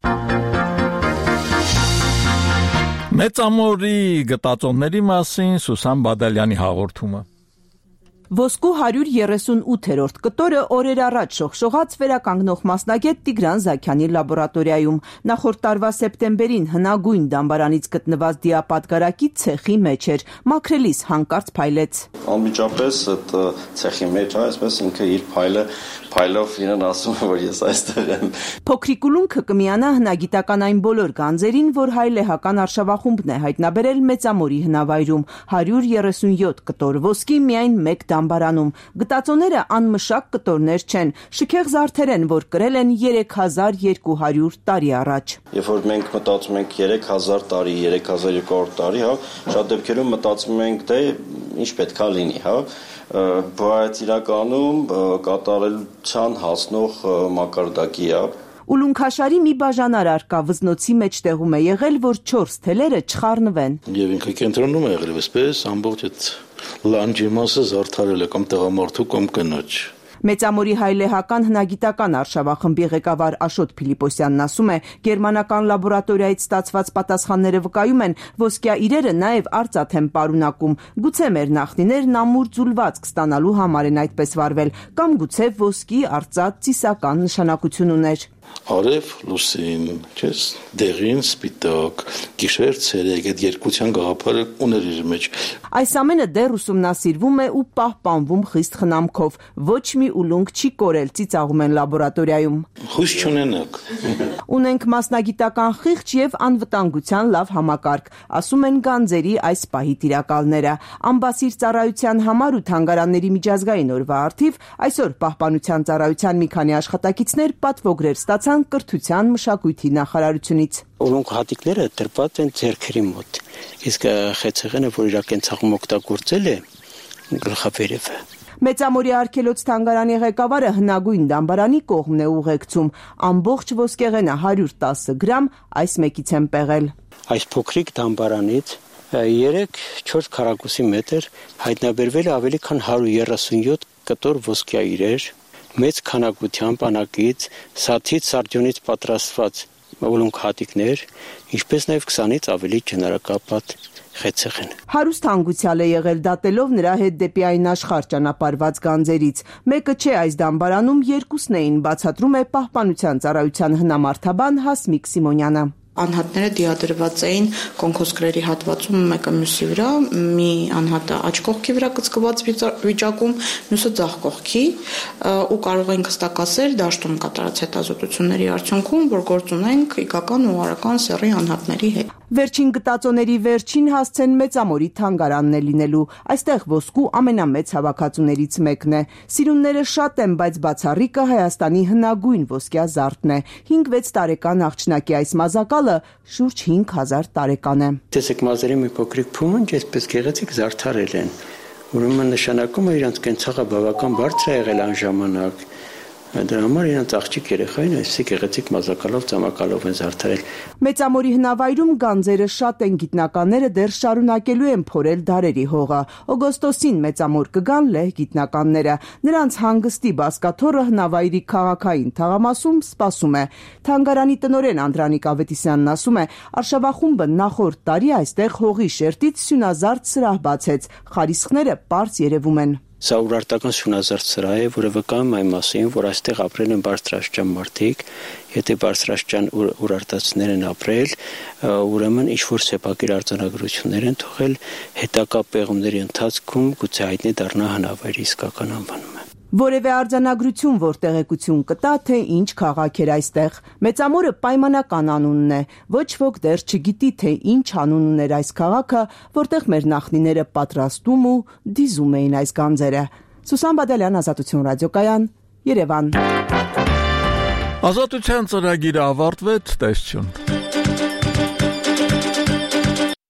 Մեծամորի գտածոների մասին Սուսան Բադալյանի հաղորդումը։ Ոսկու հարյուր երեսունութերորդ կտորը օրեր առաջ շողշողաց վերականգնող մասնագետ Տիգրան Զաքյանի լաբորատորիայում։ Նախորդ տարվա սեպտեմբերին հնագույն դամբարանից գտնված դիապատկարակի ցեխի մեջ էր, մաքրելիս հանկարծ փայլեց։ Անմիջապես այդ ցեխի մեջ, այսպես ինքը իր փայլը փայլով իրեն ասում է, որ ես այստեղ եմ։ Փոքրիկ ուլունքը կմիանա հնագիտական այն բոլոր գանձերին, որ հայլեհական արշավախումբն է հայտնաբերել Մեծամորի հնավայրում։ հարյուր երեսունյոթ կտոր ոսկի միայն մեկ դամբարանում։ Գտածոները անմշակ կտորներ չեն, շքեղ զարդեր են, որ կրել են երեք հազար երկու հարյուր տարի առաջ։ Երբ որ մենք մտածում ենք երեք հազար տարի, երեք հազար երկու հարյուր տարի, հա, շատ դեպքերում մտածում ենք, դե ինչ պետքա լինի, հա, բայց իրականում կատարելության հասնող մակարդակի է։ Ուլունքաշարի մի բաժանար արկա վզնոցի մեջտեղում է եղել, որ չորս թելերը չխառնվեն։ Եվ ինքը կենտրոնում է եղել, այսպես ամբողջ այդ լանջի մասը զարդարել է կամ տղամարդու կամ կնոջ։ Մեծամորի հայլեհական հնագիտական արշավախմբի ղեկավար Աշոտ Փիլիպոսյանն ասում է, գերմանական լաբորատորիայից ստացված պատասխանները վկայում են, ոսկյա իրերը նաև արծաթ են պարունակում։ Գուցե մեր նախնիներն ամուր ձուլվածք ստանալու համար են այդպես վարվել, կամ գուցե ոսկի արծաթ ծիսական նշանակություն ուներ։ Արև լուսին, չես, դեղին սպիտակ, գիշեր ցերեկ, այդ երկության գաղափարը ուներ իր մեջ։ Այս ամենը դեռ ուսումնասիրվում է ու պահպանվում խիստ խնամքով։ Ոչ մի ուլունք չի կորել, ծիծաղում են լաբորատորիայում։ Հույս չունենաք։ Ունենք մասնագիտական խիղճ եւ անվտանգության լավ համակարգ, ասում են գանձերի այս պահի տիրակալները։ Ամբասիր ծառայության համար ու թանգարանների միջազգային օրվա առթիվ այսօր պահպանության ծառայության մի քանի աշխատակիցներ պատվոգրեր ստացան կրթության մշակույթի նախարարությունից։ Ուլունք հատիկները դրված են ձեռքերի մոտ, իսկ խեցեղենը, որ իր կենցաղում օգտագործել է, գլխավերևը։ Մեծամորի արգելոց թանգարանի ղեկավարը հնագույն դամբարանի կողմն է ուղեկցում։ Ամբողջ ոսկեղենը հարյուր տասը գրամ այս մեկից են պեղել։ Այս փոքրիկ դամբարանից երեք-չորս քառակուսի մետր հայտնաբերվել է ավելի քան հարյուր երեսունյոթ կտոր ոսկյա իրեր, մեծ քանակությամբ անագից, սաթից, սարդյունից պատրաստված ուլունք հատիկներ, ինչպես նաև քսանից ավելի ջնարակապատ խեցեղեն։ Հարուստ հանգուցյալ է եղել դատելով նրա հետ դեպի այն աշխարհ ճանապարհված գանձերից։ Մեկը չէ այս դամբարանում երկուսն էին, բացատրում է Պահպանության ծառայության հնամարդաբան Հասմիկ Սիմոնյանը։ Անհատները դիադրված էին կոնքոսկրերի հատվածում մեկը մյուսի վրա, մի անհատը աջ կողքի վրա կծկված վիճակում, մյուսը ձախ կողքի, ու կարող ենք հստակասել դաշտում կատարած հետազոտությունների արդյունքում, որ գործ ունենք իգական ու արական սեռի անհատների հետ։ Վերջին գտածոների վերջին հասցեն Մեծամորի թանգարանն է լինելու։ Այստեղ ոսկու ամենամեծ հավաքածուներից մեկն է։ Սիրունները շատ են, բայց բացառիկը Հայաստանի հնագույն ոսկյա զարդն է։ հինգ-վեց տարեկան աղջնակի այս մազակալը շուրջ հինգ հազար տարեկան է։ Տեսեք, մազերի մի փոքրիկ փումն այսպես գեղեցիկ զարդարել են։ Ուրեմն նշանակում է իրանց կենցաղը բավական բարձր է եղել այն ժամանակ։ Դրա համար իրանց աղջիկ երեխային այսի գեղեցիկ մազակալով ծամակալով են զարդարել։ Մեծամորի հնավայրում գանձերը շատ են, գիտնականները դեռ շարունակելու են փորել դարերի հողը։ Օգոստոսին Մեծամոր կգան լեհ գիտնականները։ Նրանց հանգստի բազկաթոռը հնավայրի քաղաքային թաղամասում սպասում է։ Թանգարանի տնօրեն Անդրանիկ Ավետիսյանն ասում է, արշավախումբը նախորդ տարի այստեղ հողի շերտից սյունազարդ սրահ բացեց։ Խարիսխները պարզ երևում են։ Սա ուրարտական սյունազարդ սրահ է, որը վկայում այն մասին, որ այստեղ ապրել են բարձրաստիճան մարդիկ, եթե բարձրաստիճան ուրարտացիներ են ապրել, ուրեմն ինչ-որ սեփակիր արձանագրություններ են թողել, հետագա պեղումների ընթացքում գուցե հայտնի դառնա հնավայրի իսկական անվանումը։ Որևէ արձանագրություն, որ տեղեկություն կտա, թե ինչ քաղաք էր այստեղ։ Մեծամորը պայմանական անունն է։ Ոչ ոք դեռ չգիտի, թե ինչ անուն ուներ այս քաղաքը, որտեղ մեր նախնիները պատրաստում ու դիզում էին այս գանձերը։ Սուսան Բադալյան, Ազատություն ռադիոկայան, Երևան։ Ազատության ծրագիրը ավարտվեց, տեսություն։